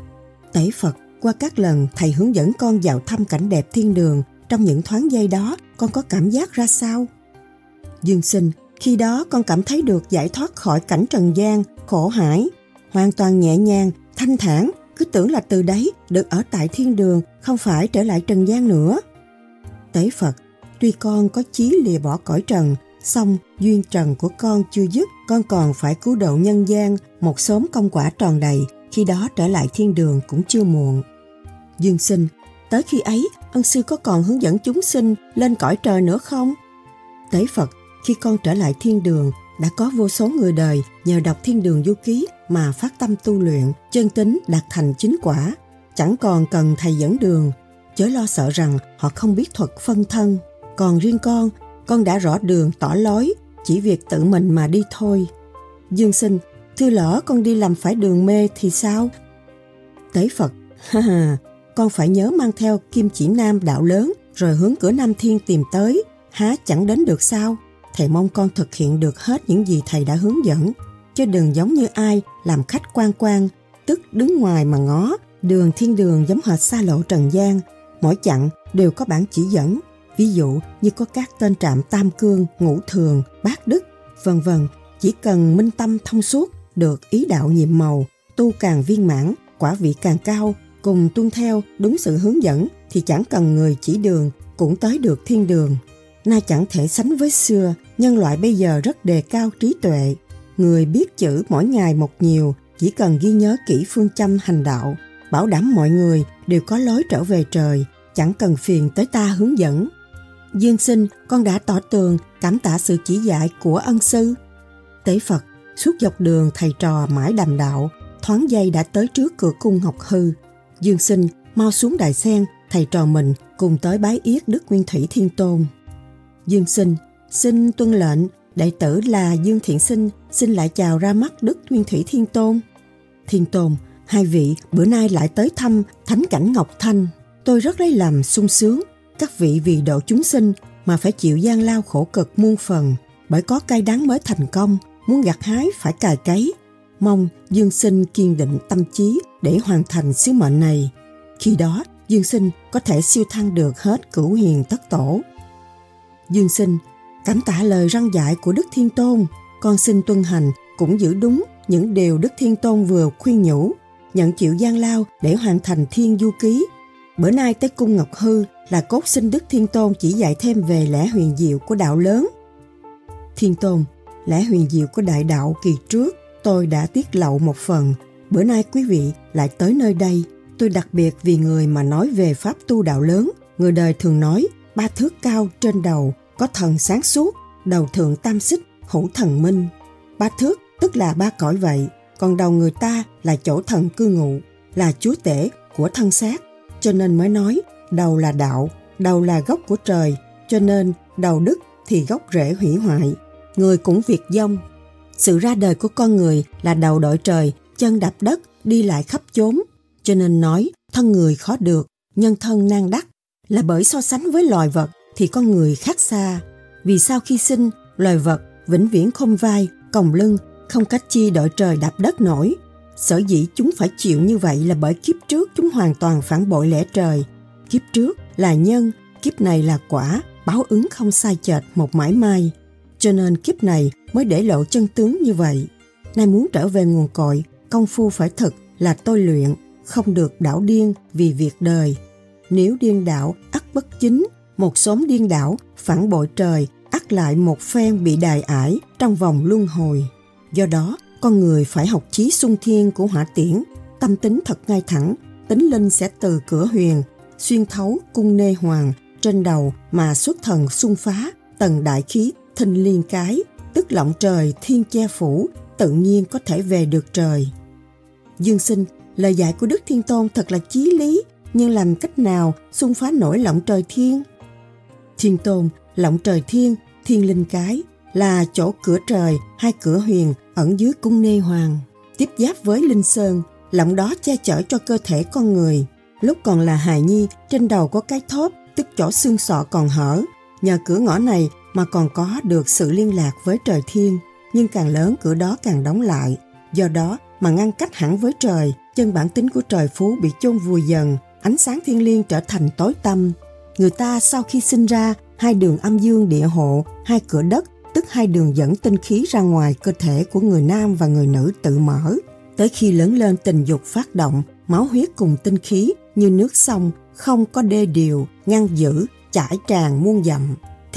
Tế Phật, qua các lần thầy hướng dẫn con dạo thăm cảnh đẹp thiên đường, trong những thoáng giây đó con có cảm giác ra sao? Dương sinh, khi đó con cảm thấy được giải thoát khỏi cảnh trần gian, khổ hải, hoàn toàn nhẹ nhàng, thanh thản, cứ tưởng là từ đấy được ở tại thiên đường, không phải trở lại trần gian nữa. Tế Phật, Tuy con có chí lìa bỏ cõi trần, song duyên trần của con chưa dứt, con còn phải cứu độ nhân gian, một xóm công quả tròn đầy, khi đó trở lại thiên đường cũng chưa muộn. Dương sinh, tới khi ấy, ân sư có còn hướng dẫn chúng sinh lên cõi trời nữa không? Tế Phật, khi con trở lại thiên đường, đã có vô số người đời nhờ đọc Thiên Đường Du Ký mà phát tâm tu luyện, chân tín đạt thành chính quả, chẳng còn cần thầy dẫn đường. Chớ lo sợ rằng họ không biết thuật phân thân. Còn riêng con đã rõ đường tỏ lối, chỉ việc tự mình mà đi thôi. Dương sinh, thưa lỡ con đi làm phải đường mê thì sao? Tế Phật, con phải nhớ mang theo kim chỉ nam đạo lớn, rồi hướng cửa Nam Thiên tìm tới, há chẳng đến được sao? Thầy mong con thực hiện được hết những gì thầy đã hướng dẫn, chứ đừng giống như ai làm khách quan, tức đứng ngoài mà ngó. Đường thiên đường giống hệt xa lộ trần gian, mỗi chặng đều có bản chỉ dẫn. Ví dụ như có các tên trạm Tam Cương, Ngũ Thường, Bát Đức, vân vân. Chỉ cần minh tâm thông suốt, được ý đạo nhiệm màu, tu càng viên mãn, quả vị càng cao, cùng tuân theo đúng sự hướng dẫn, thì chẳng cần người chỉ đường cũng tới được thiên đường. Nay chẳng thể sánh với xưa, nhân loại bây giờ rất đề cao trí tuệ. Người biết chữ mỗi ngày một nhiều, chỉ cần ghi nhớ kỹ phương châm hành đạo, bảo đảm mọi người đều có lối trở về trời, chẳng cần phiền tới ta hướng dẫn. Dương sinh, con đã tỏ tường, cảm tạ sự chỉ dạy của ân sư. Tế Phật, suốt dọc đường thầy trò mãi đàm đạo, thoáng giây đã tới trước cửa cung Ngọc Hư. Dương sinh, mau xuống đài sen, thầy trò mình cùng tới bái yết Đức Nguyên Thủy Thiên Tôn. Dương sinh, xin tuân lệnh, đệ tử là Dương Thiện Sinh, xin lại chào ra mắt Đức Nguyên Thủy Thiên Tôn. Thiên Tôn, hai vị bữa nay lại tới thăm thánh cảnh Ngọc Thanh, tôi rất lấy làm sung sướng. Các vị vì độ chúng sinh mà phải chịu gian lao khổ cực muôn phần, bởi có cay đắng mới thành công, muốn gặt hái phải cày cấy. Mong Dương sinh kiên định tâm trí để hoàn thành sứ mệnh này. Khi đó, Dương sinh có thể siêu thăng được hết cửu hiền tất tổ. Dương sinh, cảm tạ lời răn dạy của Đức Thiên Tôn, con xin tuân hành cũng giữ đúng những điều Đức Thiên Tôn vừa khuyên nhủ, nhận chịu gian lao để hoàn thành Thiên Du Ký. Bữa nay tới cung Ngọc Hư là cốt xin Đức Thiên Tôn chỉ dạy thêm về lẽ huyền diệu của đạo lớn. Thiên Tôn, lẽ huyền diệu của đại đạo kỳ trước tôi đã tiết lộ một phần, bữa nay quý vị lại tới nơi đây, tôi đặc biệt vì người mà nói về pháp tu đạo lớn. Người đời thường nói 3 thước cao trên đầu, có thần sáng suốt, đầu thượng tam xích, hữu thần minh. 3 thước tức là 3 cõi vậy, còn đầu người ta là chỗ thần cư ngụ, là chúa tể của thân xác, cho nên mới nói đầu là đạo, đầu là gốc của trời, cho nên đầu đức thì gốc rễ hủy hoại. Người cũng việc vong. Sự ra đời của con người là đầu đội trời, chân đạp đất, đi lại khắp chốn, cho nên nói thân người khó được, nhân thân nan đắc, là bởi so sánh với loài vật thì con người khác xa. Vì sao khi sinh, loài vật vĩnh viễn không vai, còng lưng, không cách chi đội trời đạp đất nổi. Sở dĩ chúng phải chịu như vậy là bởi kiếp trước chúng hoàn toàn phản bội lẽ trời. Kiếp trước là nhân, kiếp này là quả, báo ứng không sai chệch một mãi may. Cho nên kiếp này mới để lộ chân tướng như vậy. Nay muốn trở về nguồn cội, công phu phải thực là tôi luyện, không được đảo điên vì việc đời. Nếu điên đảo ắt bất chính, một xóm điên đảo phản bội trời, ắt lại một phen bị đày ải trong vòng luân hồi. Do đó, con người phải học chí xung thiên của Hỏa Tiễn, tâm tính thật ngay thẳng, tính linh sẽ từ cửa huyền, xuyên thấu cung nê hoàng, trên đầu mà xuất thần xung phá, tầng đại khí thinh liên cái, tức lọng trời thiên che phủ, tự nhiên có thể về được trời. Dương sinh, lời dạy của Đức Thiên Tôn thật là chí lý, nhưng làm cách nào xung phá nổi lọng trời thiên? Thiên Tôn, lọng trời thiên, thiên linh cái, là chỗ cửa trời, hai cửa huyền ẩn dưới cung nê hoàng, tiếp giáp với linh sơn, lọng đó che chở cho cơ thể con người. Lúc còn là hài nhi, trên đầu có cái thóp, tức chỗ xương sọ còn hở. Nhờ cửa ngõ này mà còn có được sự liên lạc với trời thiên, nhưng càng lớn cửa đó càng đóng lại. Do đó mà ngăn cách hẳn với trời, chân bản tính của trời phú bị chôn vùi dần, ánh sáng thiên liêng trở thành tối tăm. Người ta sau khi sinh ra, hai đường âm dương địa hộ, hai cửa đất, tức hai đường dẫn tinh khí ra ngoài cơ thể của người nam và người nữ tự mở. Tới khi lớn lên tình dục phát động, máu huyết cùng tinh khí như nước sông, không có đê điều, ngăn giữ, chảy tràn muôn dặm.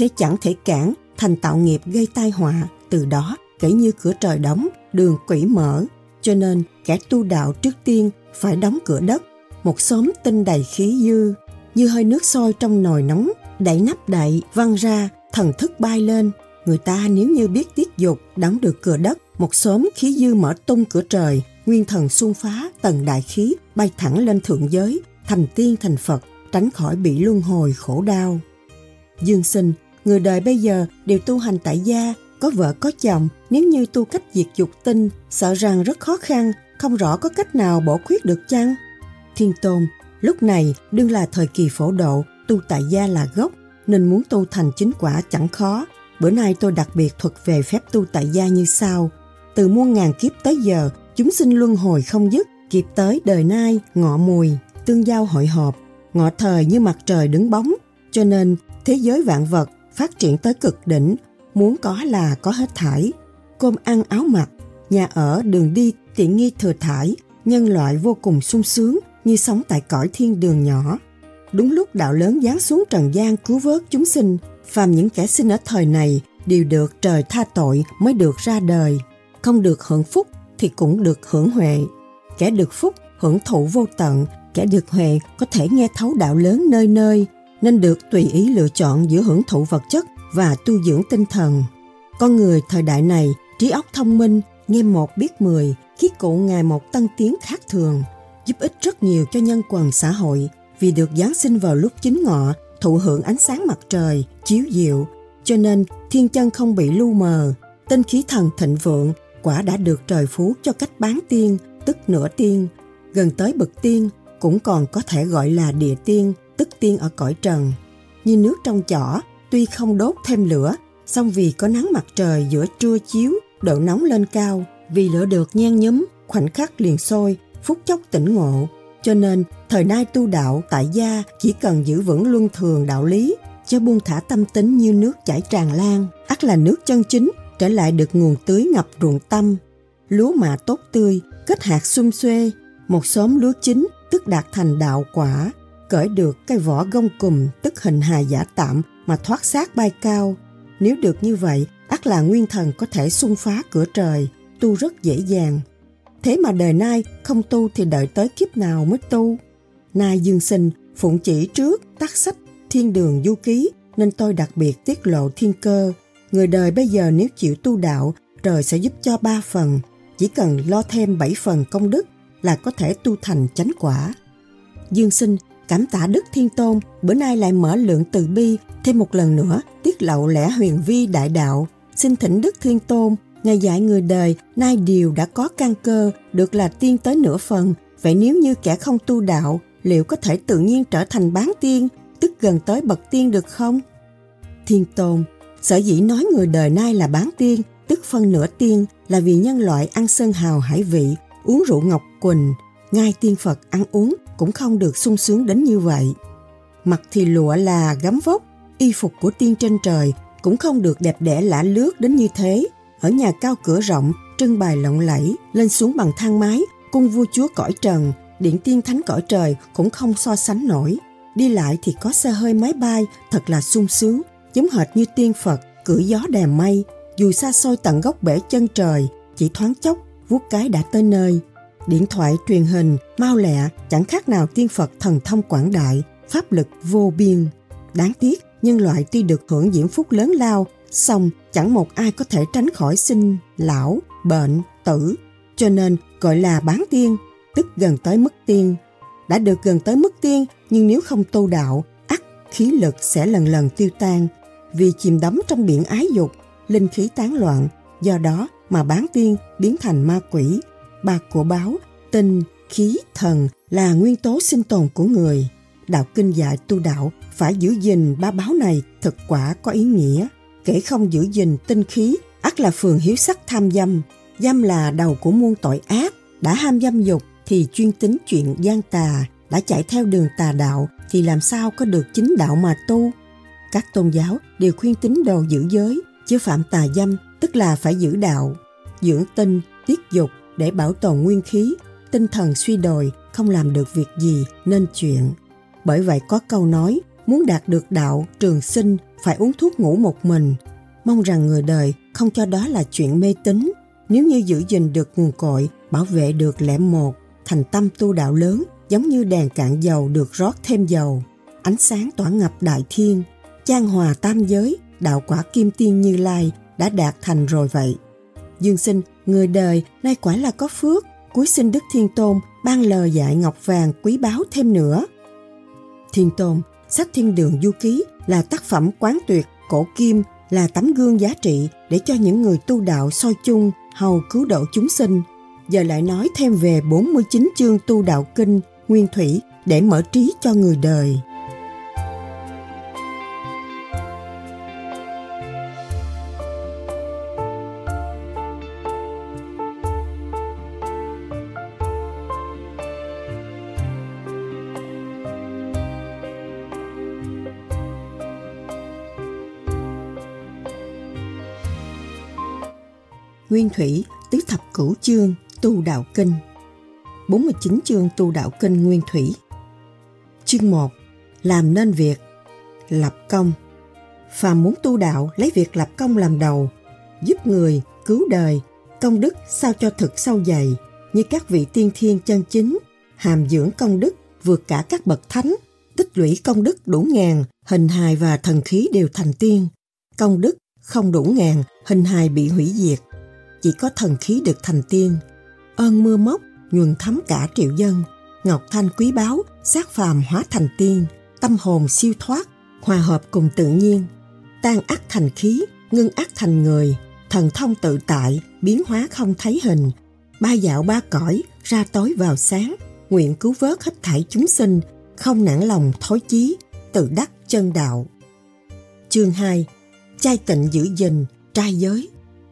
thế chẳng thể cản, thành tạo nghiệp gây tai họa. Từ đó kể như cửa trời đóng, đường quỷ mở. Cho nên kẻ tu đạo trước tiên phải đóng cửa đất. Một xóm tinh đầy khí dư, như hơi nước sôi trong nồi nóng, đậy nắp đậy văng ra, thần thức bay lên. Người ta nếu như biết tiết dục, đóng được cửa đất, một xóm khí dư mở tung cửa trời, nguyên thần xung phá tầng đại khí, bay thẳng lên thượng giới, thành tiên thành Phật, tránh khỏi bị luân hồi khổ đau. Dương sinh, người đời bây giờ đều tu hành tại gia, có vợ có chồng, nếu như tu cách diệt dục tinh, sợ rằng rất khó khăn, không rõ có cách nào bổ khuyết được chăng? Thiên Tôn, lúc này đương là thời kỳ phổ độ, tu tại gia là gốc, nên muốn tu thành chính quả chẳng khó. Bữa nay tôi đặc biệt thuật về phép tu tại gia như sau. Từ muôn ngàn kiếp tới giờ, chúng sinh luân hồi không dứt, kịp tới đời nay, ngọ mùi, tương giao hội họp, ngọ thời như mặt trời đứng bóng. Cho nên, thế giới vạn vật phát triển tới cực đỉnh, muốn có là có hết thảy. Cơm ăn áo mặc, nhà ở, đường đi, tiện nghi thừa thãi, nhân loại vô cùng sung sướng như sống tại cõi thiên đường nhỏ. Đúng lúc đạo lớn giáng xuống trần gian cứu vớt chúng sinh, phàm những kẻ sinh ở thời này đều được trời tha tội mới được ra đời. Không được hưởng phúc thì cũng được hưởng huệ. Kẻ được phúc hưởng thụ vô tận, kẻ được huệ có thể nghe thấu đạo lớn nơi nơi, nên được tùy ý lựa chọn giữa hưởng thụ vật chất và tu dưỡng tinh thần. Con người thời đại này trí óc thông minh, nghe một biết 10, khí cụ ngày một tân tiến khác thường, giúp ích rất nhiều cho nhân quần xã hội. Vì được giáng sinh vào lúc chính ngọ, thụ hưởng ánh sáng mặt trời chiếu diệu, cho nên thiên chân không bị lu mờ, tinh khí thần thịnh vượng, quả đã được trời phú cho cách bán tiên, tức nửa tiên, gần tới bậc tiên, cũng còn có thể gọi là địa tiên, tức tiên ở cõi trần. Như nước trong chõ, tuy không đốt thêm lửa, song vì có nắng mặt trời giữa trưa chiếu, độ nóng lên cao, vì lửa được nhen nhúm, khoảnh khắc liền sôi, phút chốc tỉnh ngộ. Cho nên, thời nay tu đạo tại gia chỉ cần giữ vững luân thường đạo lý, cho buông thả tâm tính như nước chảy tràn lan, ắt là nước chân chính, trở lại được nguồn tưới ngập ruộng tâm. Lúa mạ tốt tươi, kết hạt sum xuê, một xóm lúa chín, tức đạt thành đạo quả, cởi được cái vỏ gông cùm, tức hình hài giả tạm mà thoát xác bay cao. Nếu được như vậy, ắt là nguyên thần có thể xung phá cửa trời, tu rất dễ dàng. Thế mà đời nay không tu thì đợi tới kiếp nào mới tu. Nay dương sinh phụng chỉ trước tác sách Thiên Đường Du Ký, nên tôi đặc biệt tiết lộ thiên cơ. Người đời bây giờ nếu chịu tu đạo, trời sẽ giúp cho 3 phần, chỉ cần lo thêm 7 phần công đức là có thể tu thành chánh quả. Dương sinh cảm tạ Đức Thiên Tôn, bữa nay lại mở lượng từ bi, thêm một lần nữa tiết lộ lẽ huyền vi đại đạo. Xin thỉnh Đức Thiên Tôn, Ngài dạy người đời nay đều đã có căn cơ, được là tiên tới nửa phần. Vậy nếu như kẻ không tu đạo, liệu có thể tự nhiên trở thành bán tiên, tức gần tới bậc tiên được không? Thiên Tôn, sở dĩ nói người đời nay là bán tiên, tức phân nửa tiên, là vì nhân loại ăn sơn hào hải vị, uống rượu ngọc quỳnh, ngay tiên Phật ăn uống cũng không được sung sướng đến như vậy. Mặc thì lụa là gấm vóc, y phục của tiên trên trời cũng không được đẹp đẽ lả lướt đến như thế. Ở nhà cao cửa rộng, trưng bày lộng lẫy, lên xuống bằng thang máy, cung vua chúa cõi trần, điện tiên thánh cõi trời cũng không so sánh nổi. Đi lại thì có xe hơi máy bay, thật là sung sướng, giống hệt như tiên Phật, cưỡi gió đèm mây. Dù xa xôi tận gốc bể chân trời, chỉ thoáng chốc, vuốt cái đã tới nơi. Điện thoại truyền hình, mau lẹ, chẳng khác nào tiên Phật thần thông quảng đại, pháp lực vô biên. Đáng tiếc, nhân loại tuy được hưởng diễm phúc lớn lao, song chẳng một ai có thể tránh khỏi sinh, lão, bệnh, tử. Cho nên gọi là bán tiên, tức gần tới mức tiên. Đã được gần tới mức tiên, nhưng nếu không tu đạo, ắt khí lực sẽ lần lần tiêu tan. Vì chìm đắm trong biển ái dục, linh khí tán loạn, do đó mà bán tiên biến thành ma quỷ. Ba của báo, tinh, khí, thần là nguyên tố sinh tồn của người. Đạo kinh dạy tu đạo phải giữ gìn 3 báo này thực quả có ý nghĩa. Kể không giữ gìn tinh khí, ắt là phường hiếu sắc tham dâm. Dâm là đầu của muôn tội ác. Đã ham dâm dục thì chuyên tính chuyện gian tà. Đã chạy theo đường tà đạo thì làm sao có được chính đạo mà tu. Các tôn giáo đều khuyên tín đồ giữ giới, chứ phạm tà dâm tức là phải giữ đạo. Dưỡng tinh, tiết dục để bảo tồn nguyên khí. Tinh thần suy đồi, không làm được việc gì nên chuyện. Bởi vậy có câu nói, muốn đạt được đạo trường sinh phải uống thuốc ngủ một mình. Mong rằng người đời không cho đó là chuyện mê tín. Nếu như giữ gìn được nguồn cội, bảo vệ được lẽ một, thành tâm tu đạo lớn, giống như đèn cạn dầu được rót thêm dầu. Ánh sáng tỏa ngập đại thiên, chan hòa tam giới, đạo quả kim tiên Như Lai đã đạt thành rồi vậy. Dương xin người đời nay quả là có phước, cúi xin Đức Thiên Tôn ban lời dạy ngọc vàng quý báu thêm nữa. Thiên Tôn, sách Thiên Đường Du Ký là tác phẩm quán tuyệt, cổ kim, là tấm gương giá trị để cho những người tu đạo soi chung, hầu cứu độ chúng sinh. Giờ lại nói thêm về 49 chương tu đạo kinh, nguyên thủy để mở trí cho người đời. Nguyên thủy tứ thập cửu chương tu đạo kinh. 49 chương tu đạo kinh nguyên thủy. Chương 1. Làm nên việc. Lập công. Phàm muốn tu đạo, lấy việc lập công làm đầu, giúp người, cứu đời, công đức sao cho thực sâu dày, như các vị tiên thiên chân chính, hàm dưỡng công đức vượt cả các bậc thánh, tích lũy công đức đủ ngàn, hình hài và thần khí đều thành tiên. Công đức không đủ ngàn, hình hài bị hủy diệt, chỉ có thần khí được thành tiên. Ơn mưa móc nhuần thấm cả triệu dân, ngọc thanh quý báu xác phàm hóa thành tiên, tâm hồn siêu thoát, hòa hợp cùng tự nhiên, tan ác thành khí, ngưng ác thành người, thần thông tự tại, biến hóa không thấy hình, ba dạo ba cõi, ra tối vào sáng, nguyện cứu vớt hết thảy chúng sinh, không nản lòng thối chí, tự đắc chân đạo. Chương 2. Chai tịnh giữ gìn, trai giới.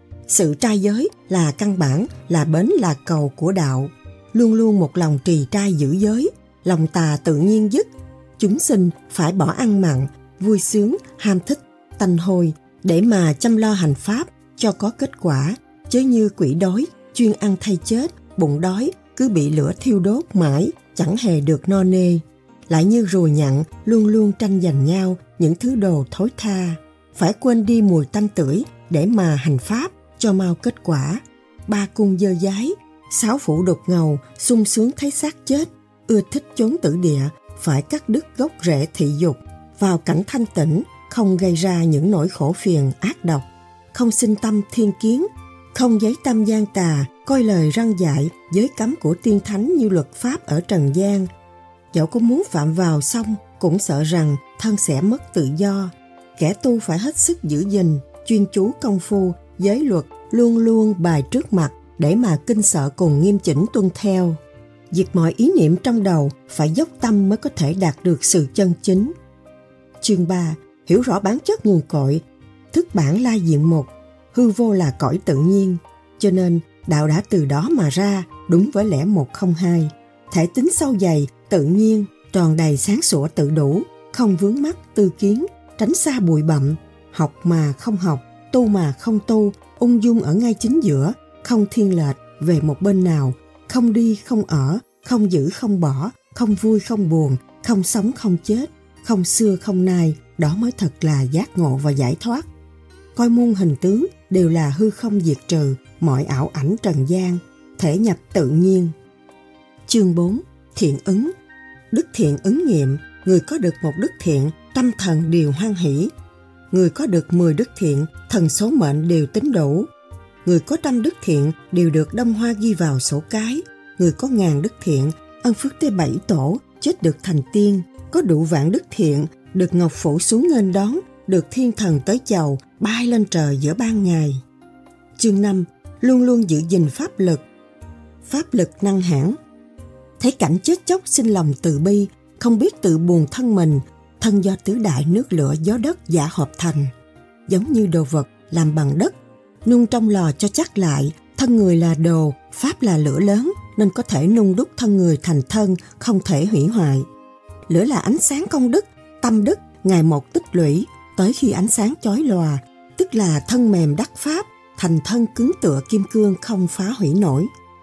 Sự trai giới là căn bản, là bến là cầu của đạo. Luôn luôn một lòng trì trai giữ giới, lòng tà tự nhiên dứt. Chúng sinh phải bỏ ăn mặn, vui sướng, ham thích, tanh hôi, để mà chăm lo hành pháp cho có kết quả, chớ như quỷ đói, chuyên ăn thay chết, bụng đói, cứ bị lửa thiêu đốt mãi, chẳng hề được no nê. Lại như ruồi nhặn, luôn luôn tranh giành nhau những thứ đồ thối tha. Phải quên đi mùi tanh tưởi để mà hành pháp cho mau kết quả. Ba cung dơ dái, sáu phủ đục ngầu, sung sướng thấy xác chết, ưa thích chốn tử địa, phải cắt đứt gốc rễ thị dục, vào cảnh thanh tĩnh, không gây ra những nỗi khổ phiền ác độc, không sinh tâm thiên kiến, không giấy tâm gian tà, coi lời răn dạy, giới cấm của tiên thánh như luật pháp ở trần gian. Dẫu có muốn phạm vào xong, cũng sợ rằng thân sẽ mất tự do. Kẻ tu phải hết sức giữ gìn, chuyên chú công phu, giới luật luôn luôn bài trước mặt để mà kinh sợ cùng nghiêm chỉnh tuân theo. Diệt mọi ý niệm trong đầu, phải dốc tâm mới có thể đạt được sự chân chính. Chương 3. Hiểu rõ bản chất nguồn cội. Thức bản la diện một, hư vô là cõi tự nhiên, cho nên đạo đã từ đó mà ra, đúng với lẽ 102. Thể tính sâu dày, tự nhiên, tròn đầy sáng sủa tự đủ, không vướng mắc tư kiến, tránh xa bụi bặm, học mà không học, tu mà không tu, ung dung ở ngay chính giữa, không thiên lệch về một bên nào, không đi không ở, không giữ không bỏ, không vui không buồn, không sống không chết, không xưa không nay, đó mới thật là giác ngộ và giải thoát. Coi muôn hình tướng đều là hư không diệt trừ, mọi ảo ảnh trần gian, thể nhập tự nhiên. Chương 4. Thiện ứng. Đức thiện ứng nghiệm, người có được một đức thiện, tâm thần đều hoan hỷ. Người có được 10 đức thiện, thần số mệnh đều tính đủ. Người có 100 đức thiện đều được đông hoa ghi vào sổ cái. Người có 1000 đức thiện, ân phước tới 7 tổ, chết được thành tiên. Có đủ vạn đức thiện, được ngọc phủ xuống nghênh đón, được thiên thần tới chầu, bay lên trời giữa ban ngày. Chương 5. Luôn luôn giữ gìn pháp lực. Pháp lực năng hãn. Thấy cảnh chết chóc sinh lòng từ bi, không biết tự buồn thân mình, thân do tứ đại nước lửa gió đất giả hợp thành. Giống như đồ vật làm bằng đất, nung trong lò cho chắc lại, thân người là đồ, pháp là lửa lớn, nên có thể nung đúc thân người thành thân, không thể hủy hoại. Lửa là ánh sáng công đức, tâm đức, ngày một tích lũy, tới khi ánh sáng chói lòa, tức là thân mềm đắc pháp, thành thân cứng tựa kim cương không phá hủy nổi.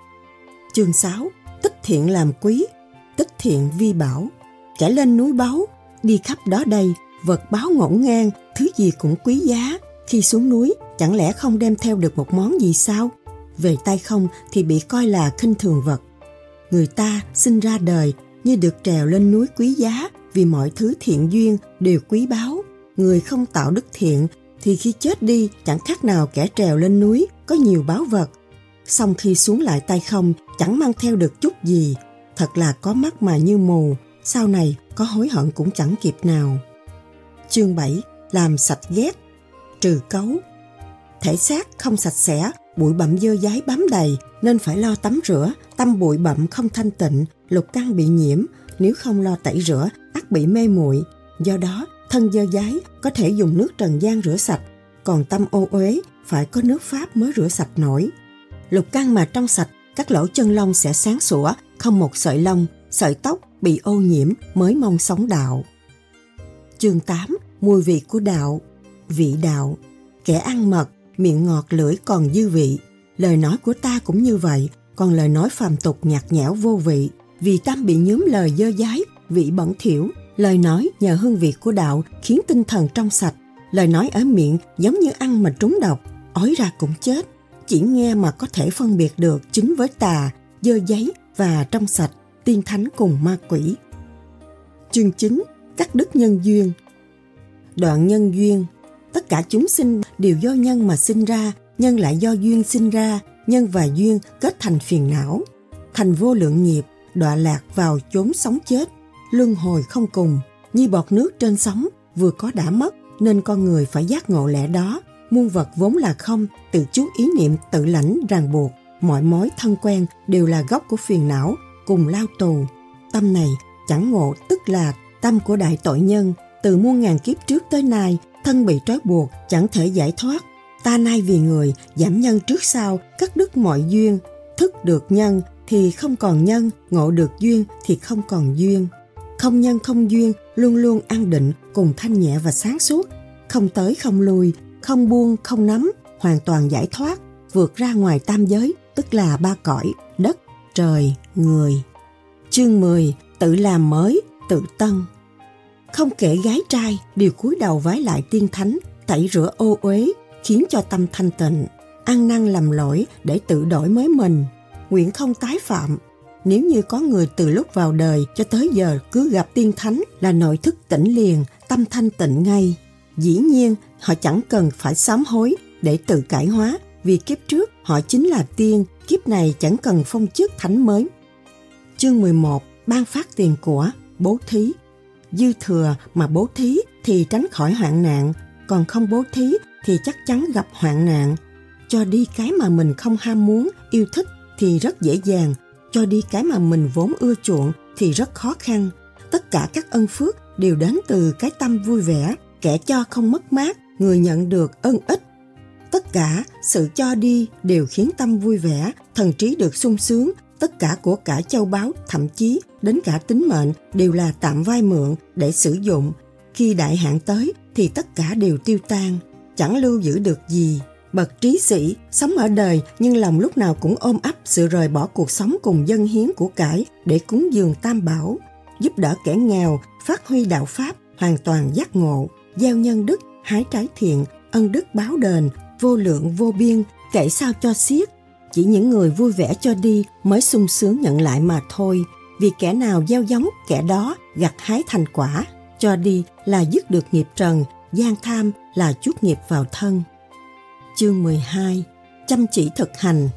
Chương 6. Tích thiện làm quý, tích thiện vi bảo. Kẻ lên núi báu, đi khắp đó đây, vật báo ngổn ngang, thứ gì cũng quý giá. Khi xuống núi, chẳng lẽ không đem theo được một món gì sao? Về tay không thì bị coi là khinh thường vật. Người ta sinh ra đời như được trèo lên núi quý giá, vì mọi thứ thiện duyên đều quý báu. Người không tạo đức thiện thì khi chết đi chẳng khác nào kẻ trèo lên núi có nhiều báu vật. Xong khi xuống lại tay không, chẳng mang theo được chút gì. Thật là có mắt mà như mù, sau này có hối hận cũng chẳng kịp nào. Chương 7. Làm sạch ghét, trừ cấu. Thể xác không sạch sẽ, bụi bặm dơ dáy bám đầy, nên phải lo tắm rửa. Tâm bụi bặm không thanh tịnh, lục căn bị nhiễm. Nếu không lo tẩy rửa, ắt bị mê muội. Do đó, thân dơ dáy có thể dùng nước trần gian rửa sạch, còn tâm ô uế phải có nước Pháp mới rửa sạch nổi. Lục căn mà trong sạch, các lỗ chân lông sẽ sáng sủa, không một sợi lông, sợi tóc bị ô nhiễm mới mong sống đạo. Chương 8. Mùi vị của đạo. Vị đạo. Kẻ ăn mật, miệng ngọt lưỡi còn dư vị. Lời nói của ta cũng như vậy, còn lời nói phàm tục nhạt nhẽo vô vị. Vì tâm bị nhuốm lời dơ dáy, vị bẩn thỉu. Lời nói nhờ hương vị của đạo khiến tinh thần trong sạch. Lời nói ở miệng giống như ăn mà trúng độc, ói ra cũng chết. Chỉ nghe mà có thể phân biệt được chính với tà, dơ dáy và trong sạch, tiên thánh cùng ma quỷ. Chương 9. Các đức nhân duyên. Đoạn nhân duyên. Tất cả chúng sinh đều do nhân mà sinh ra, nhân lại do duyên sinh ra, nhân và duyên kết thành phiền não, thành vô lượng nghiệp, đọa lạc vào chốn sống chết, luân hồi không cùng. Như bọt nước trên sóng, vừa có đã mất, nên con người phải giác ngộ lẽ đó. Muôn vật vốn là không, tự chuốc ý niệm tự lãnh ràng buộc. Mọi mối thân quen đều là gốc của phiền não, cùng lao tù. Tâm này chẳng ngộ tức là tâm của đại tội nhân. Từ muôn ngàn kiếp trước tới nay, thân bị trói buộc, chẳng thể giải thoát. Ta nay vì người, giảm nhân trước sau, cắt đứt mọi duyên. Thức được nhân thì không còn nhân, ngộ được duyên thì không còn duyên. Không nhân không duyên, luôn luôn an định, cùng thanh nhẹ và sáng suốt. Không tới không lui, không buông không nắm, hoàn toàn giải thoát, vượt ra ngoài tam giới, tức là ba cõi, đất, trời, người. Chương 10. Tự làm mới, tự tân. Không kể gái trai đều cúi đầu vái lại tiên thánh, tẩy rửa ô uế, khiến cho tâm thanh tịnh. Ăn năn làm lỗi để tự đổi mới mình, nguyện không tái phạm. Nếu như có người từ lúc vào đời cho tới giờ cứ gặp tiên thánh là nội thức tỉnh liền, tâm thanh tịnh ngay. Dĩ nhiên họ chẳng cần phải sám hối để tự cải hóa, vì kiếp trước họ chính là tiên, kiếp này chẳng cần phong chức thánh mới. Chương 11. Ban phát tiền của, bố thí. Dư thừa mà bố thí thì tránh khỏi hoạn nạn, còn không bố thí thì chắc chắn gặp hoạn nạn. Cho đi cái mà mình không ham muốn, yêu thích thì rất dễ dàng, cho đi cái mà mình vốn ưa chuộng thì rất khó khăn. Tất cả các ân phước đều đến từ cái tâm vui vẻ, kẻ cho không mất mát, người nhận được ân ích. Tất cả sự cho đi đều khiến tâm vui vẻ, thần trí được sung sướng. Tất cả của cải châu báu, thậm chí đến cả tính mệnh đều là tạm vay mượn để sử dụng. Khi đại hạn tới thì tất cả đều tiêu tan, chẳng lưu giữ được gì. Bậc trí sĩ sống ở đời nhưng lòng lúc nào cũng ôm ấp sự rời bỏ cuộc sống cùng dâng hiến của cải để cúng dường tam bảo, giúp đỡ kẻ nghèo, phát huy đạo pháp, hoàn toàn giác ngộ, gieo nhân đức, hái trái thiện, ân đức báo đền, vô lượng vô biên, kể sao cho xiết. Chỉ những người vui vẻ cho đi mới sung sướng nhận lại mà thôi, vì kẻ nào gieo giống kẻ đó gặt hái thành quả. Cho đi là dứt được nghiệp trần, gian tham là chuốc nghiệp vào thân. Chương 12. Chăm chỉ thực hành.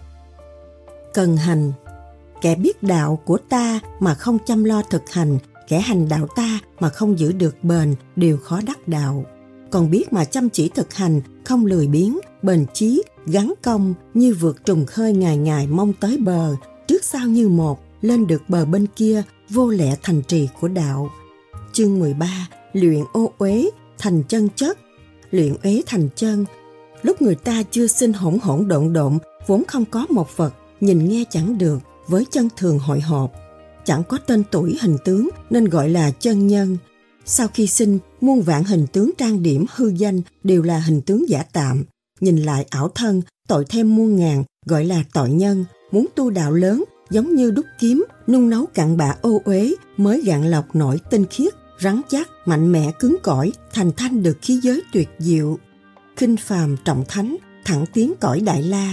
Cần hành. Kẻ biết đạo của ta mà không chăm lo thực hành, kẻ hành đạo ta mà không giữ được bền đều khó đắc đạo. Còn biết mà chăm chỉ thực hành, không lười biếng, bền chí, gắn công, như vượt trùng khơi ngày ngày mong tới bờ, trước sau như một, lên được bờ bên kia, vô lẹ thành trì của đạo. Chương 13. Luyện ô uế thành chân chất. Luyện uế thành chân. Lúc người ta chưa sinh hỗn hỗn độn độn, vốn không có một vật, nhìn nghe chẳng được, với chân thường hội họp, chẳng có tên tuổi hình tướng nên gọi là chân nhân. Sau khi sinh, muôn vạn hình tướng trang điểm hư danh đều là hình tướng giả tạm. Nhìn lại ảo thân, tội thêm muôn ngàn, gọi là tội nhân. Muốn tu đạo lớn, giống như đúc kiếm, nung nấu cặn bã ô uế, mới gạn lọc nổi tinh khiết, rắn chắc, mạnh mẽ cứng cỏi, thành thanh được khí giới tuyệt diệu, khinh phàm trọng thánh, thẳng tiến cõi Đại La.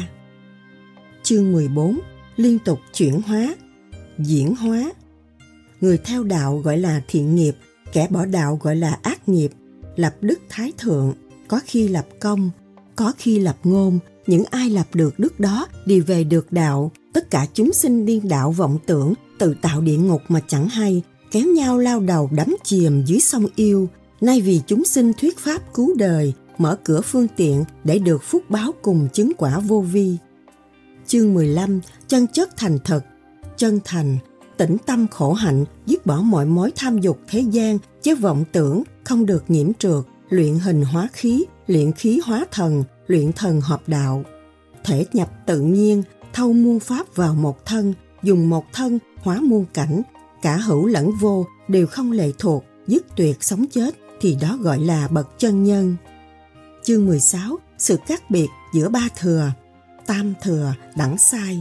Chương 14. Liên tục chuyển hóa, diễn hóa. Người theo đạo gọi là thiện nghiệp, kẻ bỏ đạo gọi là ác nghiệp. Lập đức thái thượng, có khi lập công, có khi lập ngôn. Những ai lập được đức đó đều về được đạo. Tất cả chúng sinh điên đạo vọng tưởng, tự tạo địa ngục mà chẳng hay, kéo nhau lao đầu đắm chìm dưới sông yêu. Nay vì chúng sinh thuyết pháp cứu đời, mở cửa phương tiện để được phúc báo cùng chứng quả vô vi. Chương 15. Chân chất thành thực. Chân thành, tĩnh tâm khổ hạnh, dứt bỏ mọi mối tham dục thế gian, chứ vọng tưởng, không được nhiễm trượt, luyện hình hóa khí, luyện khí hóa thần, luyện thần hợp đạo. Thể nhập tự nhiên, thâu muôn pháp vào một thân, dùng một thân hóa muôn cảnh, cả hữu lẫn vô đều không lệ thuộc, dứt tuyệt sống chết, thì đó gọi là bậc chân nhân. Chương 16. Sự khác biệt giữa ba thừa, tam thừa, đẳng sai.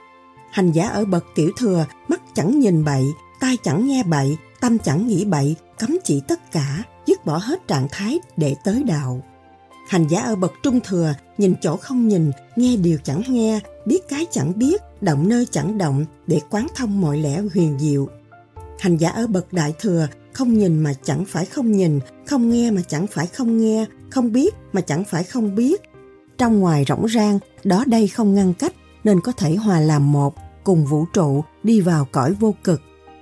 Hành giả ở bậc tiểu thừa, mắt chẳng nhìn bậy, tai chẳng nghe bậy, tâm chẳng nghĩ bậy, cấm chỉ tất cả, dứt bỏ hết trạng thái để tới đạo. Hành giả ở bậc trung thừa, nhìn chỗ không nhìn, nghe điều chẳng nghe, biết cái chẳng biết, động nơi chẳng động, để quán thông mọi lẽ huyền diệu. Hành giả ở bậc đại thừa, không nhìn mà chẳng phải không nhìn, không nghe mà chẳng phải không nghe, không biết mà chẳng phải không biết. Trong ngoài rỗng rang, đó đây không ngăn cách, nên có thể hòa làm một, cùng vũ trụ, đi vào cõi vô cực.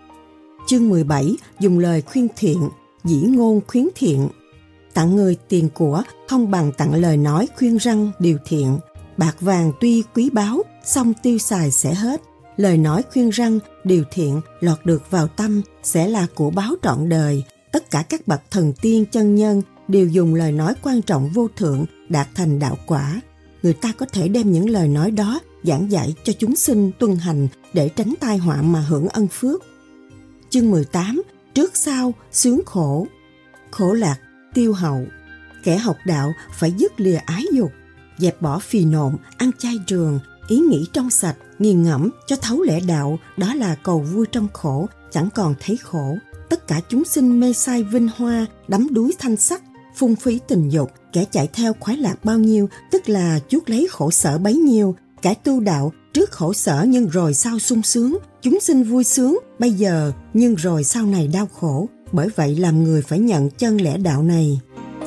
Chương 17. Dùng lời khuyên thiện, dĩ ngôn khuyến thiện. Tặng người tiền của không bằng tặng lời nói khuyên răn điều thiện. Bạc vàng tuy quý báu, song tiêu xài sẽ hết. Lời nói khuyên răn điều thiện lọt được vào tâm sẽ là của báo trọn đời. Tất cả các bậc thần tiên chân nhân đều dùng lời nói quan trọng vô thượng đạt thành đạo quả. Người ta có thể đem những lời nói đó giảng dạy cho chúng sinh tuân hành để tránh tai họa mà hưởng ân phước. Chương 18. Trước sau sướng khổ. Khổ lạc tiêu hậu. Kẻ học đạo phải dứt lìa ái dục, dẹp bỏ phì nộn, ăn chay trường, ý nghĩ trong sạch, nghiền ngẫm cho thấu lẽ đạo, đó là cầu vui trong khổ, chẳng còn thấy khổ. Tất cả chúng sinh mê say vinh hoa, đắm đuối thanh sắc, phung phí tình dục, kẻ chạy theo khoái lạc bao nhiêu, tức là chuốc lấy khổ sở bấy nhiêu. Kẻ tu đạo trước khổ sở nhưng rồi sau sung sướng, chúng sinh vui sướng bây giờ nhưng rồi sau này đau khổ. Bởi vậy làm người phải nhận chân lẽ đạo này.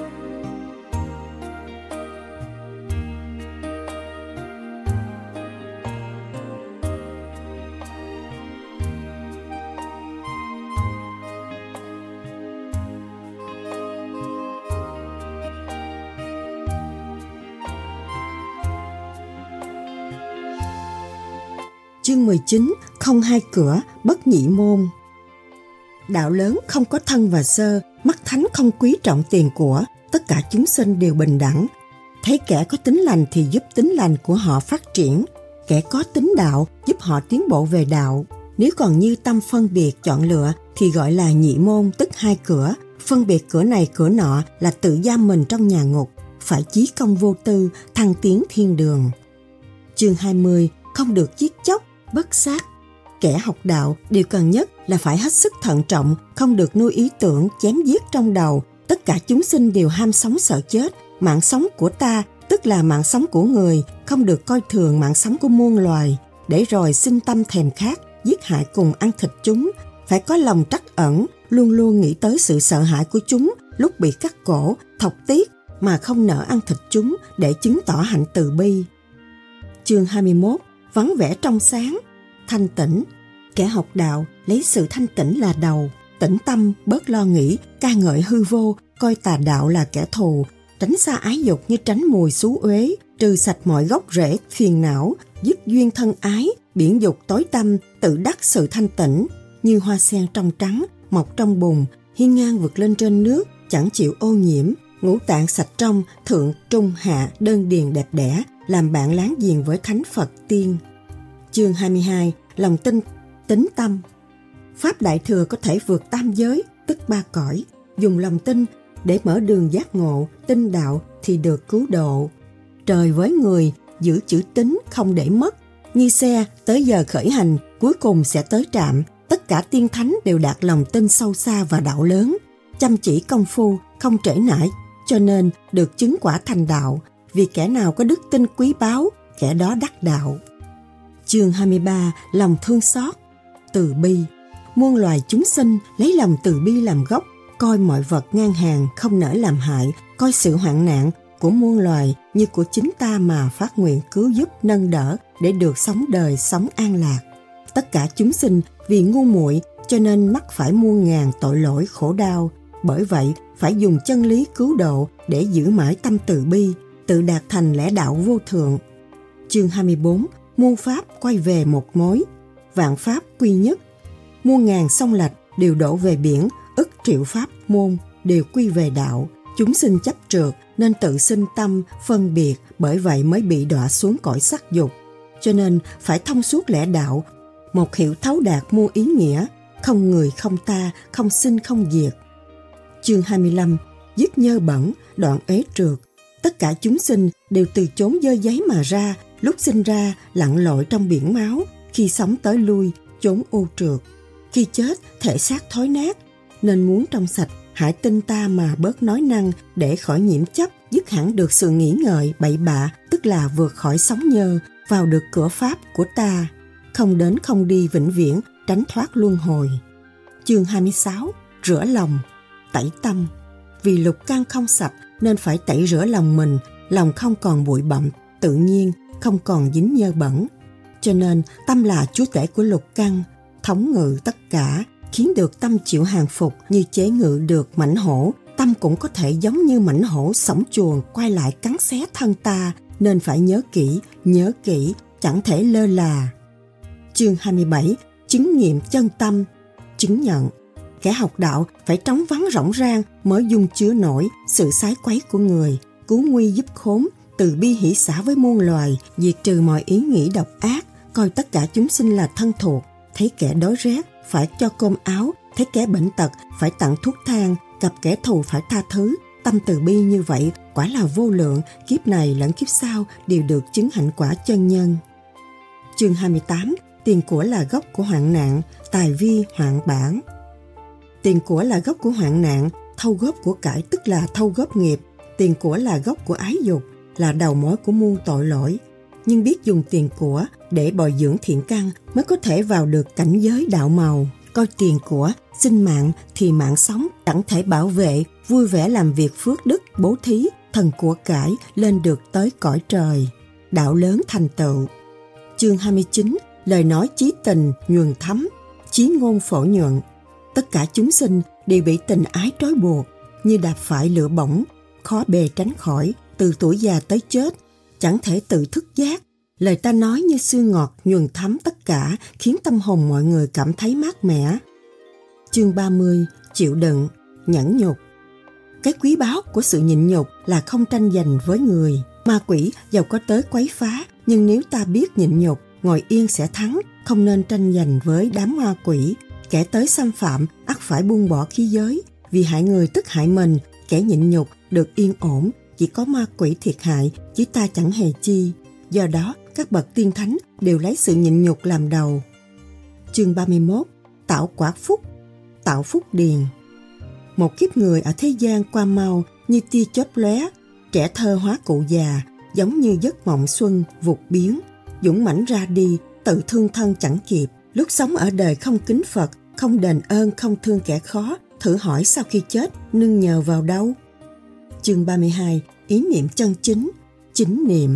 Chương 19. Không hai cửa, bất nhị môn. Đạo lớn không có thân và sơ, mắt thánh không quý trọng tiền của, tất cả chúng sinh đều bình đẳng. Thấy kẻ có tính lành thì giúp tính lành của họ phát triển, kẻ có tính đạo giúp họ tiến bộ về đạo. Nếu còn như tâm phân biệt chọn lựa thì gọi là nhị môn, tức hai cửa. Phân biệt cửa này cửa nọ là tự giam mình trong nhà ngục, phải chí công vô tư, thăng tiến thiên đường. Chương 20. Không được giết chóc, bất sát. Kẻ học đạo điều cần nhất là phải hết sức thận trọng, không được nuôi ý tưởng chém giết trong đầu. Tất cả chúng sinh đều ham sống sợ chết. Mạng sống của ta, tức là mạng sống của người, không được coi thường mạng sống của muôn loài, để rồi sinh tâm thèm khát, giết hại cùng ăn thịt chúng. Phải có lòng trắc ẩn, luôn luôn nghĩ tới sự sợ hãi của chúng lúc bị cắt cổ, thọc tiết, mà không nỡ ăn thịt chúng để chứng tỏ hạnh từ bi. Chương 21. Vắng vẻ trong sáng, thanh tĩnh. Kẻ học đạo lấy sự thanh tĩnh là đầu, tĩnh tâm, bớt lo nghĩ, ca ngợi hư vô, coi tà đạo là kẻ thù, tránh xa ái dục như tránh mùi xú uế, trừ sạch mọi gốc rễ phiền não, dứt duyên thân ái, biển dục tối tăm, tự đắc sự thanh tĩnh, như hoa sen trong trắng, mọc trong bùn, hiên ngang vượt lên trên nước, chẳng chịu ô nhiễm, ngũ tạng sạch trong, thượng, trung, hạ, đơn điền đẹp đẽ, làm bạn láng giềng với thánh Phật tiên. Chương 22. Lòng tin, tín tâm. Pháp Đại Thừa có thể vượt tam giới, tức ba cõi. Dùng lòng tin để mở đường giác ngộ, tin đạo thì được cứu độ. Trời với người, giữ chữ tín không để mất. Như xe tới giờ khởi hành, cuối cùng sẽ tới trạm. Tất cả tiên thánh đều đạt lòng tin sâu xa và đạo lớn, chăm chỉ công phu, không trễ nải, cho nên được chứng quả thành đạo, vì kẻ nào có đức tin quý báu, kẻ đó đắc đạo. Chương 23. Lòng thương xót, từ bi. Muôn loài chúng sinh lấy lòng từ bi làm gốc, coi mọi vật ngang hàng không nỡ làm hại, coi sự hoạn nạn của muôn loài như của chính ta mà phát nguyện cứu giúp nâng đỡ để được sống đời sống an lạc. Tất cả chúng sinh vì ngu muội cho nên mắc phải muôn ngàn tội lỗi khổ đau, bởi vậy phải dùng chân lý cứu độ để giữ mãi tâm từ bi, tự đạt thành lẽ đạo vô thượng. Chương 24. Muôn pháp quay về một mối, vạn pháp quy nhất. Muôn ngàn sông lạch đều đổ về biển, ức triệu pháp môn đều quy về đạo. Chúng sinh chấp trượt nên tự sinh tâm phân biệt, bởi vậy mới bị đọa xuống cõi sắc dục. Cho nên phải thông suốt lẽ đạo, một hiểu thấu đạt muôn ý nghĩa, không người không ta, không sinh không diệt. Chương 25. Dứt nhơ bẩn, đoạn ế trượt. Tất cả chúng sinh đều từ chốn dơ giấy mà ra, lúc sinh ra lặn lội trong biển máu, khi sống tới lui chốn ô trượt, khi chết thể xác thối nát, nên muốn trong sạch hãy tin ta mà bớt nói năng, để khỏi nhiễm chấp, dứt hẳn được sự nghĩ ngợi bậy bạ, tức là vượt khỏi sóng nhơ, vào được cửa pháp của ta, không đến không đi vĩnh viễn, tránh thoát luân hồi. Chương 26. Rửa lòng, tẩy tâm. Vì lục căn không sạch nên phải tẩy rửa lòng mình, lòng không còn bụi bặm, tự nhiên, không còn dính nhơ bẩn. Cho nên tâm là chúa tể của lục căn, thống ngự tất cả, khiến được tâm chịu hàng phục như chế ngự được mãnh hổ. Tâm cũng có thể giống như mãnh hổ sổng chuồng quay lại cắn xé thân ta, nên phải nhớ kỹ, chẳng thể lơ là. Chương 27. Chứng nghiệm chân tâm, chứng nhận. Kẻ học đạo phải trống vắng rỗng rang mới dung chứa nổi sự sái quấy của người, cứu nguy giúp khốn, từ bi hỷ xả với muôn loài, diệt trừ mọi ý nghĩ độc ác, coi tất cả chúng sinh là thân thuộc. Thấy kẻ đói rét phải cho cơm áo, thấy kẻ bệnh tật phải tặng thuốc thang, gặp kẻ thù phải tha thứ. Tâm từ bi như vậy quả là vô lượng, kiếp này lẫn kiếp sau đều được chứng hạnh quả chân nhân. Chương 28. Tiền của là gốc của hoạn nạn, tài vi hoạn bản. Tiền của là gốc của hoạn nạn, thâu góp của cải tức là thâu góp nghiệp. Tiền của là gốc của ái dục, là đầu mối của muôn tội lỗi. Nhưng biết dùng tiền của để bồi dưỡng thiện căn mới có thể vào được cảnh giới đạo màu. Coi tiền của sinh mạng thì mạng sống chẳng thể bảo vệ, vui vẻ làm việc phước đức bố thí, thần của cải lên được tới cõi trời, đạo lớn thành tựu. Chương 29. Lời nói chí tình nhuần thấm, chí ngôn phổ nhuận. Tất cả chúng sinh đều bị tình ái trói buộc, như đạp phải lửa bỏng, khó bề tránh khỏi, từ tuổi già tới chết, chẳng thể tự thức giác. Lời ta nói như sương ngọt nhuần thấm tất cả, khiến tâm hồn mọi người cảm thấy mát mẻ. Chương 30. Chịu đựng, nhẫn nhục. Cái quý báu của sự nhịn nhục là không tranh giành với người. Ma quỷ dầu có tới quấy phá, nhưng nếu ta biết nhịn nhục, ngồi yên sẽ thắng, không nên tranh giành với đám ma quỷ. Kẻ tới xâm phạm ắt phải buông bỏ khí giới, vì hại người tức hại mình. Kẻ nhịn nhục được yên ổn, chỉ có ma quỷ thiệt hại, chứ ta chẳng hề chi. Do đó các bậc tiên thánh đều lấy sự nhịn nhục làm đầu. Chương 31. Tạo quả phúc, tạo phúc điền. Một kiếp người ở thế gian qua mau như tia chớp lóe, trẻ thơ hóa cụ già, giống như giấc mộng xuân vụt biến, dũng mãnh ra đi, tự thương thân chẳng kịp. Lúc sống ở đời không kính Phật, không đền ơn, không thương kẻ khó, thử hỏi sau khi chết nương nhờ vào đâu? Chương 32. Ý niệm chân chính, chính niệm.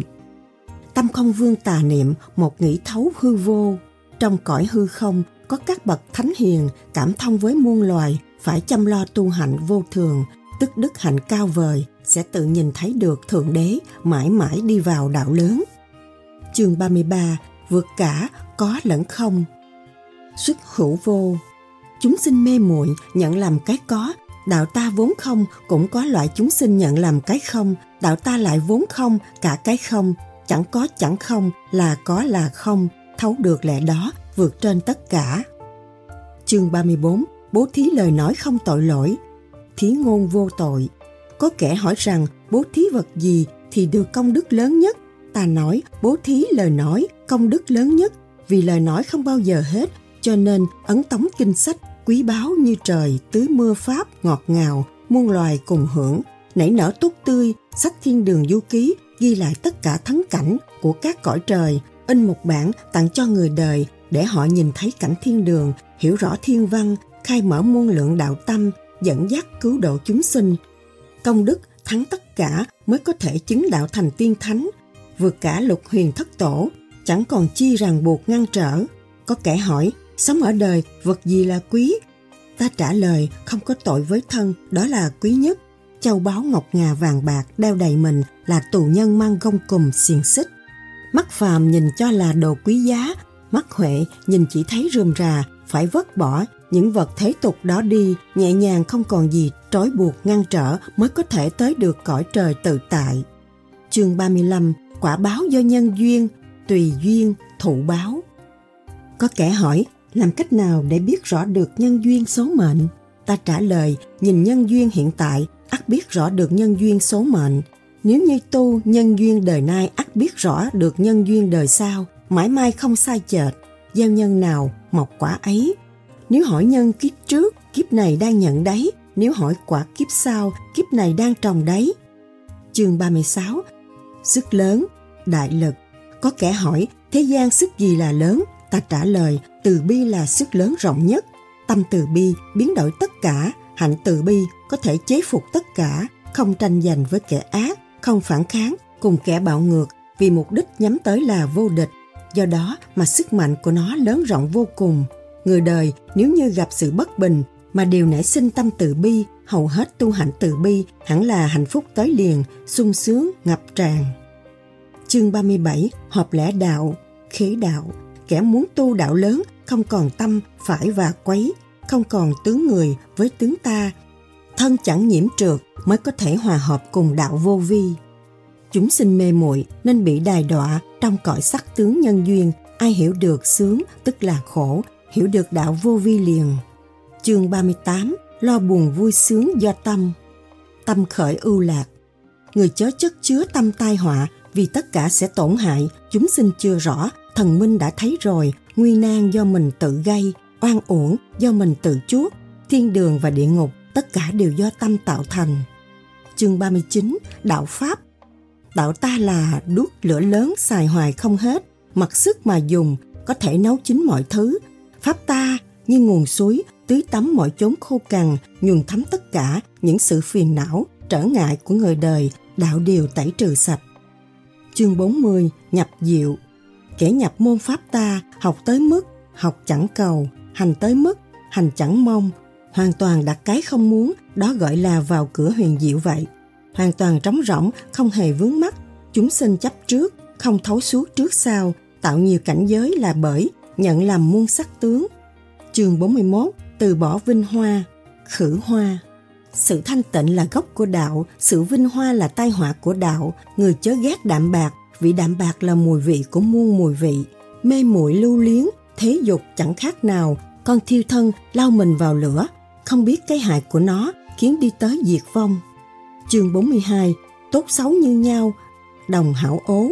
Tâm không vương tà niệm, một nghĩ thấu hư vô. Trong cõi hư không có các bậc thánh hiền, cảm thông với muôn loài, phải chăm lo tu hạnh vô thường, tức đức hạnh cao vời, sẽ tự nhìn thấy được Thượng Đế, mãi mãi đi vào đạo lớn. Chương 33. Vượt cả, có lẫn không. Xuất hữu vô. Chúng sinh mê muội nhận làm cái có, đạo ta vốn không, cũng có loại chúng sinh nhận làm cái không, đạo ta lại vốn không, cả cái không, chẳng có chẳng không, là có là không, thấu được lẽ đó, vượt trên tất cả. Chương 34. Bố thí lời nói không tội lỗi, thí ngôn vô tội. Có kẻ hỏi rằng bố thí vật gì thì được công đức lớn nhất. Ta nói bố thí lời nói công đức lớn nhất, vì lời nói không bao giờ hết, cho nên ấn tống kinh sách quý báu như trời tưới mưa pháp ngọt ngào, muôn loài cùng hưởng, nảy nở tốt tươi. Sách Thiên Đường Du Ký ghi lại tất cả thắng cảnh của các cõi trời, in một bản tặng cho người đời để họ nhìn thấy cảnh thiên đường, hiểu rõ thiên văn, khai mở muôn lượng đạo tâm, dẫn dắt cứu độ chúng sinh. Công đức thắng tất cả mới có thể chứng đạo thành tiên thánh, vượt cả lục huyền thất tổ, chẳng còn chi ràng buộc ngăn trở. Có kẻ hỏi, sống ở đời vật gì là quý? Ta trả lời, không có tội với thân, đó là quý nhất. Châu báu ngọc ngà vàng bạc đeo đầy mình là tù nhân mang gông cùm xiềng xích. Mắt phàm nhìn cho là đồ quý giá, mắt huệ nhìn chỉ thấy rườm rà, phải vứt bỏ những vật thế tục đó đi, nhẹ nhàng không còn gì trói buộc ngăn trở mới có thể tới được cõi trời tự tại. Chương 35, quả báo do nhân duyên, tùy duyên, thụ báo. Có kẻ hỏi, làm cách nào để biết rõ được nhân duyên số mệnh? Ta trả lời, nhìn nhân duyên hiện tại, ắt biết rõ được nhân duyên số mệnh. Nếu như tu nhân duyên đời nay, ắt biết rõ được nhân duyên đời sau, mãi mai không sai chệch. Gieo nhân nào, mọc quả ấy. Nếu hỏi nhân kiếp trước, kiếp này đang nhận đấy. Nếu hỏi quả kiếp sau, kiếp này đang trồng đấy. Chương 36, sức lớn, đại lực. Có kẻ hỏi, thế gian sức gì là lớn? Ta trả lời, từ bi là sức lớn rộng nhất. Tâm từ bi biến đổi tất cả, hạnh từ bi có thể chế phục tất cả, không tranh giành với kẻ ác, không phản kháng cùng kẻ bạo ngược, vì mục đích nhắm tới là vô địch. Do đó mà sức mạnh của nó lớn rộng vô cùng. Người đời nếu như gặp sự bất bình mà đều nảy sinh tâm từ bi, hầu hết tu hạnh từ bi hẳn là hạnh phúc tới liền, sung sướng ngập tràn. Chương 37, hợp lẽ đạo, khế đạo. Kẻ muốn tu đạo lớn không còn tâm phải và quấy, không còn tướng người với tướng ta, thân chẳng nhiễm trượt mới có thể hòa hợp cùng đạo vô vi. Chúng sinh mê muội nên bị đày đọa trong cõi sắc tướng nhân duyên. Ai hiểu được sướng tức là khổ, hiểu được đạo vô vi liền. Chương 38, lo buồn vui sướng do tâm. Tâm khởi ưu lạc. Người chớ chất chứa tâm tai họa, vì tất cả sẽ tổn hại. Chúng sinh chưa rõ, thần minh đã thấy rồi. Nguy nan do mình tự gây, oan uổng do mình tự chuốc. Thiên đường và địa ngục tất cả đều do tâm tạo thành. Chương 39, đạo pháp. Đạo ta là đuốc lửa lớn xài hoài không hết, mặc sức mà dùng, có thể nấu chín mọi thứ. Pháp ta như nguồn suối, tưới tắm mọi chốn khô cằn, nhuần thấm tất cả những sự phiền não, trở ngại của người đời, đạo điều tẩy trừ sạch. Chương 40, nhập diệu. Kẻ nhập môn pháp ta, học tới mức, học chẳng cầu, hành tới mức, hành chẳng mong, hoàn toàn đặt cái không muốn, đó gọi là vào cửa huyền diệu vậy. Hoàn toàn trống rỗng, không hề vướng mắc, chúng sinh chấp trước, không thấu suốt trước sau, tạo nhiều cảnh giới là bởi nhận làm muôn sắc tướng. Chương 41, từ bỏ vinh hoa, khử hoa. Sự thanh tịnh là gốc của đạo, sự vinh hoa là tai họa của đạo. Người chớ ghét đạm bạc, vì đạm bạc là mùi vị của muôn mùi vị. Mê muội lưu luyến, thế dục chẳng khác nào con thiêu thân lao mình vào lửa, không biết cái hại của nó khiến đi tới diệt vong. Chương 42, tốt xấu như nhau, đồng hảo ố.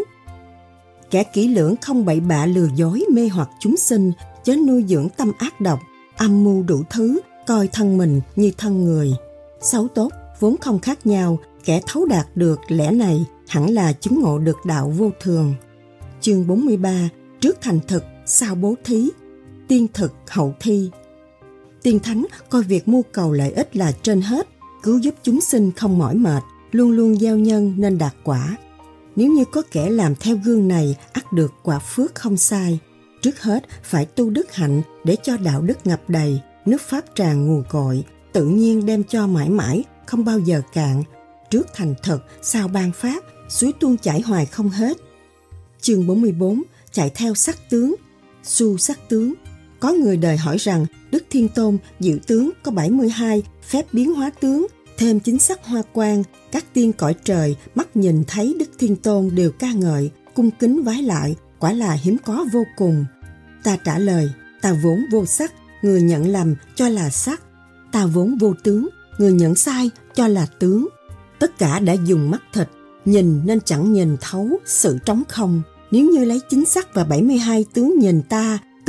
Kẻ kỹ lưỡng không bậy bạ lừa dối mê hoặc chúng sinh, chớ nuôi dưỡng tâm ác độc, âm mưu đủ thứ, coi thân mình như thân người. Xấu tốt vốn không khác nhau, kẻ thấu đạt được lẽ này hẳn là chứng ngộ được đạo vô thường. Chương 43, trước thành thực, sau bố thí, tiên thực hậu thi. Tiên thánh coi việc mưu cầu lợi ích là trên hết, cứu giúp chúng sinh không mỏi mệt, luôn luôn gieo nhân nên đạt quả. Nếu như có kẻ làm theo gương này, ắt được quả phước không sai. Trước hết phải tu đức hạnh để cho đạo đức ngập đầy, nước pháp tràn nguồn cội, tự nhiên đem cho mãi mãi, không bao giờ cạn. Trước thành thực, sau ban pháp, suối tuôn chảy hoài không hết. Chương 44, chạy theo sắc tướng, su sắc tướng. Có người đời hỏi rằng Đức Thiên Tôn diệu tướng có 72 phép biến hóa tướng, thêm chính sắc hoa quang, các tiên cõi trời mắt nhìn thấy Đức Thiên Tôn đều ca ngợi, cung kính vái lại, quả là hiếm có vô cùng. Ta trả lời, ta vốn vô sắc, người nhận lầm cho là sắc. Ta vốn vô tướng, người nhận sai cho là tướng. Tất cả đã dùng mắt thịt, nhìn nên chẳng nhìn thấu sự trống không. Nếu như lấy chính sắc và 72 tướng nhìn ta, tức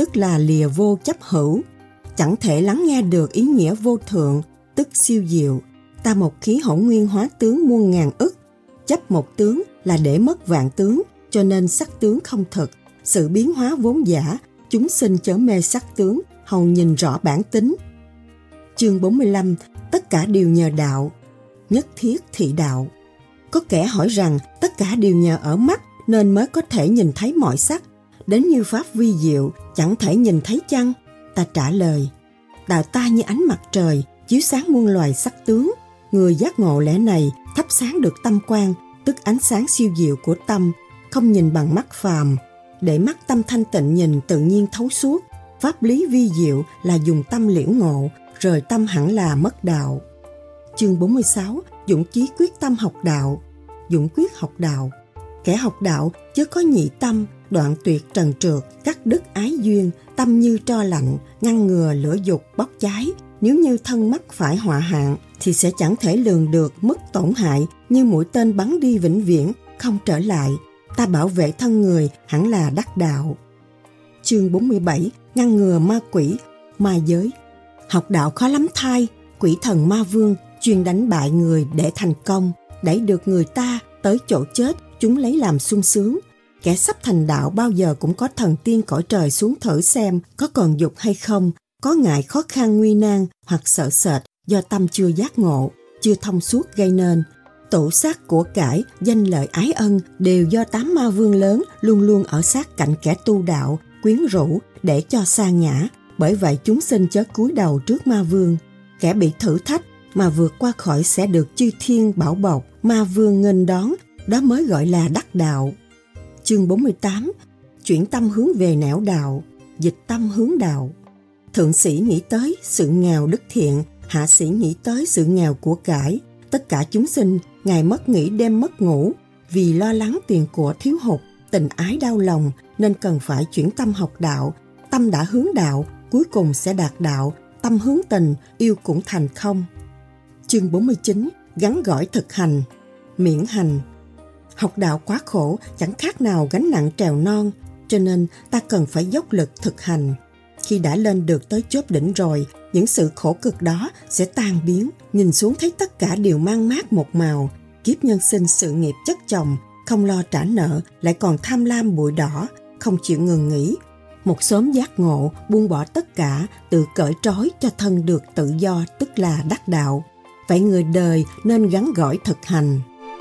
tức là lìa vô chấp hữu, chẳng thể lắng nghe được ý nghĩa vô thượng, tức siêu diệu. Ta một khí hỗn nguyên hóa tướng muôn ngàn ức, chấp một tướng là để mất vạn tướng, cho nên sắc tướng không thực. Sự biến hóa vốn giả, chúng sinh chớ mê sắc tướng, hầu nhìn rõ bản tính. Chương 45, tất cả đều nhờ đạo, nhất thiết thị đạo. Có kẻ hỏi rằng tất cả đều nhờ ở mắt nên mới có thể nhìn thấy mọi sắc, đến như pháp vi diệu chẳng thể nhìn thấy chăng? Ta trả lời, đạo ta như ánh mặt trời, chiếu sáng muôn loài sắc tướng. Người giác ngộ lẽ này thắp sáng được tâm quan, tức ánh sáng siêu diệu của tâm, không nhìn bằng mắt phàm. Để mắt tâm thanh tịnh nhìn tự nhiên thấu suốt. Pháp lý vi diệu là dùng tâm liễu ngộ, rời tâm hẳn là mất đạo. Chương 46, dũng chí quyết tâm học đạo. Dũng quyết học đạo. Kẻ học đạo chớ có nhị tâm, đoạn tuyệt trần trượt, cắt đứt ái duyên, tâm như tro lạnh, ngăn ngừa lửa dục bốc cháy. Nếu như thân mắc phải họa hạn thì sẽ chẳng thể lường được mức tổn hại, như mũi tên bắn đi vĩnh viễn, không trở lại. Ta bảo vệ thân người hẳn là đắc đạo. Chương 47, ngăn ngừa ma quỷ, ma giới. Học đạo khó lắm thay, quỷ thần ma vương chuyên đánh bại người để thành công, đẩy được người ta tới chỗ chết, chúng lấy làm sung sướng. Kẻ sắp thành đạo bao giờ cũng có thần tiên cõi trời xuống thử xem có còn dục hay không, có ngại khó khăn nguy nan hoặc sợ sệt do tâm chưa giác ngộ, chưa thông suốt gây nên. Tụ sát của cải, danh lợi ái ân đều do 8 ma vương lớn luôn luôn ở sát cạnh kẻ tu đạo, quyến rũ để cho sa ngã. Bởi vậy chúng sinh chớ cúi đầu trước ma vương. Kẻ bị thử thách mà vượt qua khỏi sẽ được chư thiên bảo bọc, ma vương nghênh đón, đó mới gọi là đắc đạo. Chương 48, chuyển tâm hướng về nẻo đạo, dịch tâm hướng đạo. Thượng sĩ nghĩ tới sự nghèo đức thiện, hạ sĩ nghĩ tới sự nghèo của cải. Tất cả chúng sinh ngày mất nghỉ đêm mất ngủ, vì lo lắng tiền của thiếu hụt, tình ái đau lòng nên cần phải chuyển tâm học đạo. Tâm đã hướng đạo, cuối cùng sẽ đạt đạo. Tâm hướng tình, yêu cũng thành không. Chương 49, gắn gỏi thực hành, miễn hành. Học đạo quá khổ, chẳng khác nào gánh nặng trèo non, cho nên ta cần phải dốc lực thực hành. Khi đã lên được tới chóp đỉnh rồi, những sự khổ cực đó sẽ tan biến. Nhìn xuống thấy tất cả đều mang mát một màu. Kiếp nhân sinh sự nghiệp chất chồng, không lo trả nợ, lại còn tham lam bụi đỏ, không chịu ngừng nghỉ. Một sớm giác ngộ, buông bỏ tất cả, tự cởi trói cho thân được tự do, tức là đắc đạo. Vậy người đời nên gắn gỏi thực hành.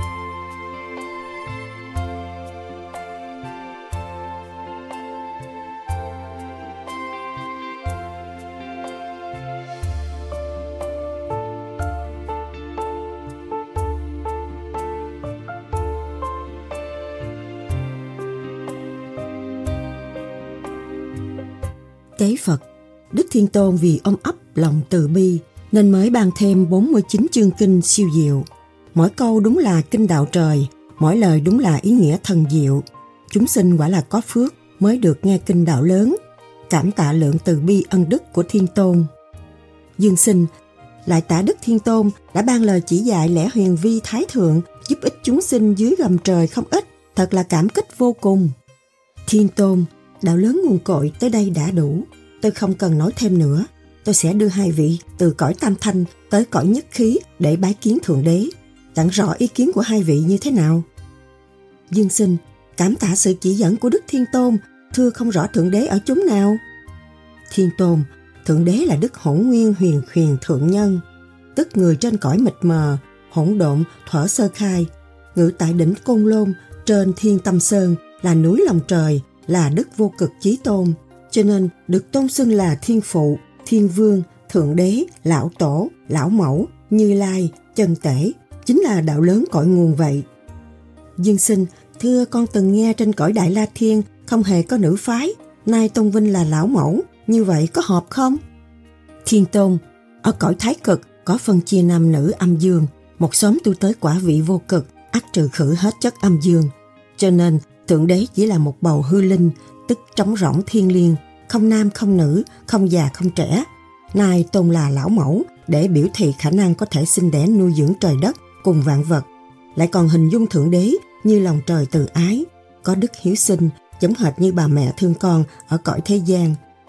Tế Phật, Đức Thiên Tôn vì ôm ấp lòng từ bi nên mới ban thêm 49 chương kinh siêu diệu. Mỗi câu đúng là kinh đạo trời, mỗi lời đúng là ý nghĩa thần diệu. Chúng sinh quả là có phước mới được nghe kinh đạo lớn. Cảm tạ lượng từ bi ân đức của Thiên Tôn. Dương sinh lại tạ Đức Thiên Tôn đã ban lời chỉ dạy lẽ huyền vi thái thượng, giúp ích chúng sinh dưới gầm trời không ít, thật là cảm kích vô cùng. Thiên Tôn, đạo lớn nguồn cội tới đây đã đủ, tôi không cần nói thêm nữa. Tôi sẽ đưa hai vị từ cõi tam thanh tới cõi nhất khí để bái kiến Thượng Đế. Chẳng rõ ý kiến của hai vị như thế nào? Dương sinh, cảm tạ sự chỉ dẫn của Đức Thiên Tôn, thưa không rõ Thượng Đế ở chốn nào. Thiên Tôn, Thượng Đế là Đức Hỗn Nguyên Huyền Huyền Thượng Nhân, tức người trên cõi mịt mờ, hỗn độn thuở sơ khai, ngự tại đỉnh Côn Lôn trên Thiên Tâm Sơn, là núi lòng trời, là Đức Vô Cực Chí Tôn, cho nên được tôn xưng là Thiên Phụ, Thiên Vương, Thượng Đế, Lão Tổ, Lão Mẫu, Như Lai, Chân Tể, chính là đạo lớn cội nguồn vậy. Dương sinh, thưa con từng nghe trên cõi Đại La Thiên không hề có nữ phái, nay tôn vinh là Lão Mẫu, như vậy có hợp không? Thiên Tôn, ở cõi Thái Cực có phân chia nam nữ âm dương, một xóm tu tới quả vị vô cực, ắt trừ khử hết chất âm dương, cho nên Thượng Đế chỉ là một bầu hư linh, tức trống rỗng thiêng liêng, không nam không nữ, không già không trẻ. Nay tôn là Lão Mẫu để biểu thị khả năng có thể sinh đẻ nuôi dưỡng trời đất cùng vạn vật, lại còn hình dung Thượng Đế như lòng trời từ ái, có đức hiếu sinh, giống hệt như bà mẹ thương con ở cõi thế gian,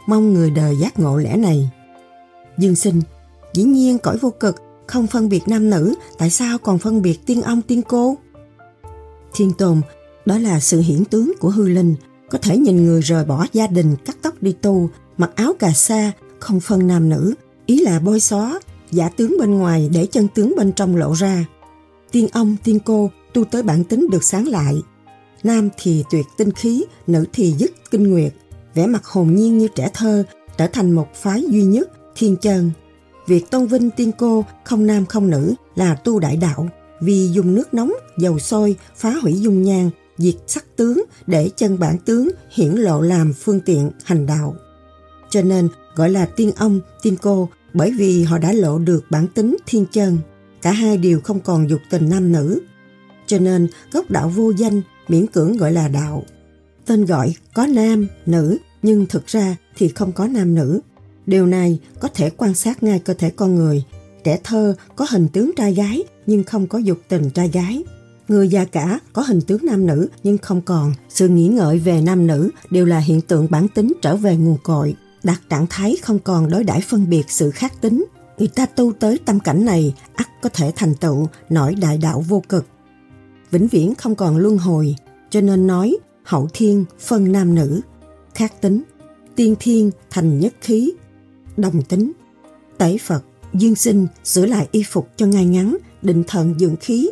mong người đời giác ngộ lẽ này. Dương Sinh: Dĩ nhiên cõi vô cực không phân biệt nam nữ, tại sao còn phân biệt tiên ông tiên cô? Thiên Tôn: Đó là sự hiển tướng của hư linh, có thể nhìn người rời bỏ gia đình, cắt tóc đi tu, mặc áo cà sa, không phân nam nữ, ý là bôi xóa giả tướng bên ngoài để chân tướng bên trong lộ ra. Tiên ông tiên cô tu tới bản tính được sáng lại, nam thì tuyệt tinh khí, nữ thì dứt kinh nguyệt, vẻ mặt hồn nhiên như trẻ thơ, trở thành một phái duy nhất, thiên chân. Việc tôn vinh tiên cô không nam không nữ là tu đại đạo, vì dùng nước nóng, dầu sôi phá hủy dung nhan, diệt sắc tướng để chân bản tướng hiển lộ làm phương tiện hành đạo. Cho nên gọi là tiên ông, tiên cô, bởi vì họ đã lộ được bản tính thiên chân, cả hai đều không còn dục tình nam nữ. Cho nên gốc đạo vô danh, miễn cưỡng gọi là đạo. Tên gọi có nam, nữ, nhưng thực ra thì không có nam nữ. Điều này có thể quan sát ngay cơ thể con người. Trẻ thơ có hình tướng trai gái nhưng không có dục tình trai gái. Người già cả có hình tướng nam nữ nhưng không còn. Sự nghĩ ngợi về nam nữ đều là hiện tượng bản tính trở về nguồn cội, đạt trạng thái không còn đối đãi phân biệt sự khác tính. Người ta tu tới tâm cảnh này ắt có thể thành tựu nổi đại đạo vô cực, vĩnh viễn không còn luân hồi. Cho nên nói hậu thiên phân nam nữ, khác tính, tiên thiên thành nhất khí, đồng tính. Tẩy Phật: Dương Sinh sửa lại y phục cho ngay ngắn, định thần dưỡng khí.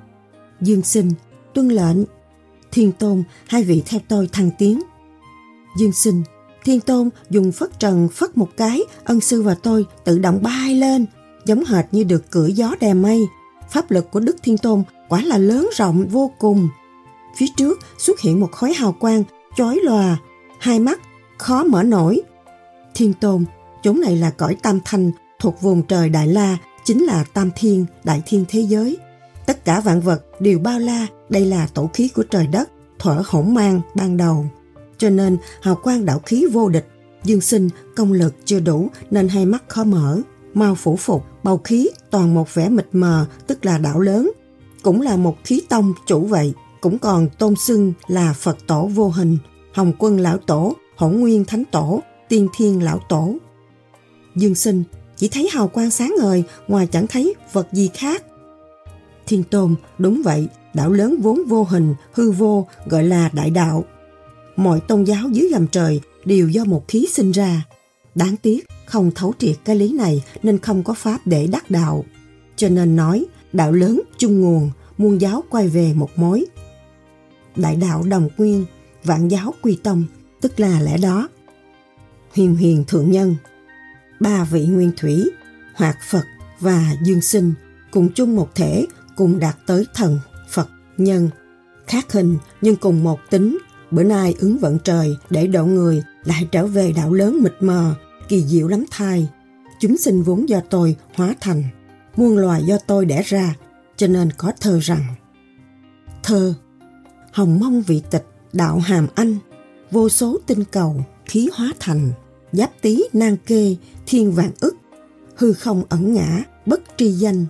Dương Sinh: Tuân lệnh. Thiên Tôn: Hai vị theo tôi thăng tiến. Dương Sinh: Thiên Tôn dùng phất trần phất một cái, ân sư và tôi tự động bay lên, giống hệt như được cưỡi gió đè mây. Pháp lực của Đức Thiên Tôn quả là lớn rộng vô cùng. Phía trước xuất hiện một khói hào quang chói lòa, hai mắt khó mở nổi. Thiên Tôn: Chốn này là cõi Tam Thanh, thuộc vùng trời Đại La, chính là Tam Thiên, Đại Thiên thế giới. Tất cả vạn vật đều bao la, đây là tổ khí của trời đất, thuở hỗn mang ban đầu. Cho nên hào quang đạo khí vô địch. Dương Sinh công lực chưa đủ nên hai mắt khó mở, mau phủ phục, bầu khí toàn một vẻ mịt mờ, tức là đạo lớn. Cũng là một khí tông chủ vậy, cũng còn tôn xưng là Phật tổ vô hình, Hồng Quân lão tổ, Hỗn Nguyên thánh tổ, Tiên Thiên lão tổ. Dương Sinh chỉ thấy hào quang sáng ngời, ngoài chẳng thấy vật gì khác. Thiên Tôn: Đúng vậy, đạo lớn vốn vô hình, hư vô, gọi là đại đạo. Mọi tôn giáo dưới gầm trời đều do một khí sinh ra. Đáng tiếc không thấu triệt cái lý này nên không có pháp để đắc đạo. Cho nên nói đạo lớn chung nguồn, muôn giáo quay về một mối. Đại đạo đồng nguyên, vạn giáo quy tông, tức là lẽ đó. Huyền Huyền thượng nhân: Ba vị nguyên thủy, Hoạt Phật và Dương Sinh cùng chung một thể, cùng đạt tới thần, Phật, nhân, khác hình nhưng cùng một tính. Bữa nay ứng vận trời để độ người lại trở về đạo lớn mịt mờ, kỳ diệu lắm thay. Chúng sinh vốn do tôi hóa thành, muôn loài do tôi đẻ ra, cho nên có thơ rằng: Thơ: Hồng mông vị tịch đạo hàm anh, vô số tinh cầu khí hóa thành, giáp tý nan kê thiên vạn ức, hư không ẩn ngã bất tri danh.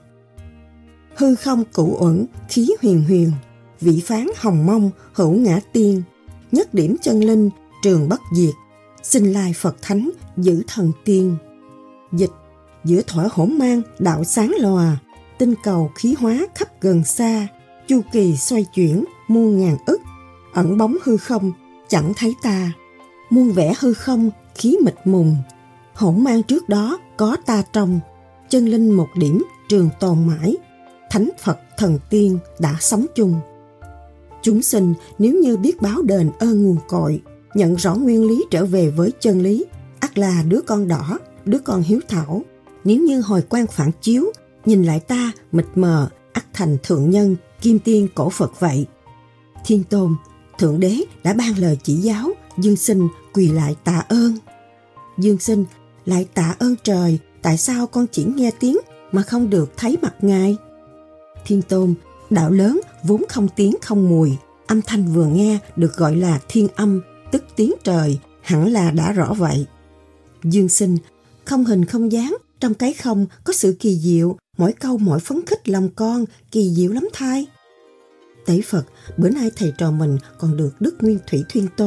Hư không cửu uẩn khí huyền huyền, vị phán hồng mông hữu ngã tiên, nhất điểm chân linh trường bất diệt, sinh lai Phật thánh giữ thần tiên. Dịch: Giữa thuở hỗn mang đạo sáng lòa, tinh cầu khí hóa khắp gần xa, chu kỳ xoay chuyển muôn ngàn ức, ẩn bóng hư không chẳng thấy ta. Muôn vẻ hư không khí mịt mùng, hỗn mang trước đó có ta trong, chân linh một điểm trường tồn mãi, thánh Phật thần tiên đã sống chung. Chúng sinh nếu như biết báo đền ơn nguồn cội, nhận rõ nguyên lý trở về với chân lý, ắt là đứa con đỏ, đứa con hiếu thảo. Nếu như hồi quang phản chiếu, nhìn lại ta mịt mờ, ắt thành thượng nhân, kim tiên cổ Phật vậy. Thiên Tôn: Thượng đế đã ban lời chỉ giáo, Dương Sinh quỳ lại tạ ơn. Dương Sinh: Lại tạ ơn trời, tại sao con chỉ nghe tiếng mà không được thấy mặt ngài? Thiên Tôn: Đạo lớn vốn không tiếng không mùi, âm thanh vừa nghe được gọi là thiên âm, tức tiếng trời, hẳn là đã rõ vậy. Dương Sinh: Không hình không dáng, trong cái không có sự kỳ diệu, mỗi câu mỗi phấn khích lòng con, kỳ diệu lắm thay. Tẩy Phật: Bữa nay thầy trò mình còn được Đức Nguyên Thủy Thiên Tôn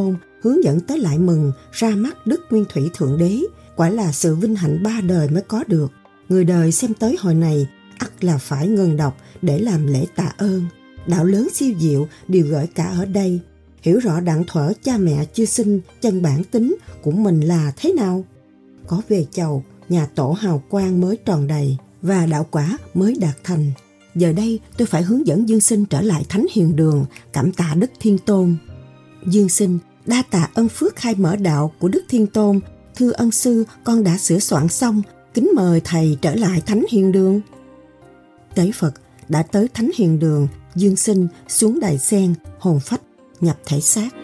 hướng dẫn tới lại mừng ra mắt Đức Nguyên Thủy Thượng Đế, quả là sự vinh hạnh 3 đời mới có được. Người đời xem tới hồi này, ắt là phải ngừng đọc để làm lễ tạ ơn. Đạo lớn siêu diệu đều gửi cả ở đây. Hiểu rõ đặng thuở cha mẹ chưa sinh chân bản tính của mình là thế nào. Có về chầu, nhà tổ hào quang mới tròn đầy và đạo quả mới đạt thành. Giờ đây tôi phải hướng dẫn Dương Sinh trở lại Thánh Hiền Đường, cảm tạ Đức Thiên Tôn. Dương Sinh đa tạ ân phước khai mở đạo của Đức Thiên Tôn. Thưa ân sư, con đã sửa soạn xong, kính mời thầy trở lại Thánh Hiền Đường. Tế Phật đã tới Thánh Hiền Đường, Dương Sinh xuống đài sen, hồn phách nhập thể xác.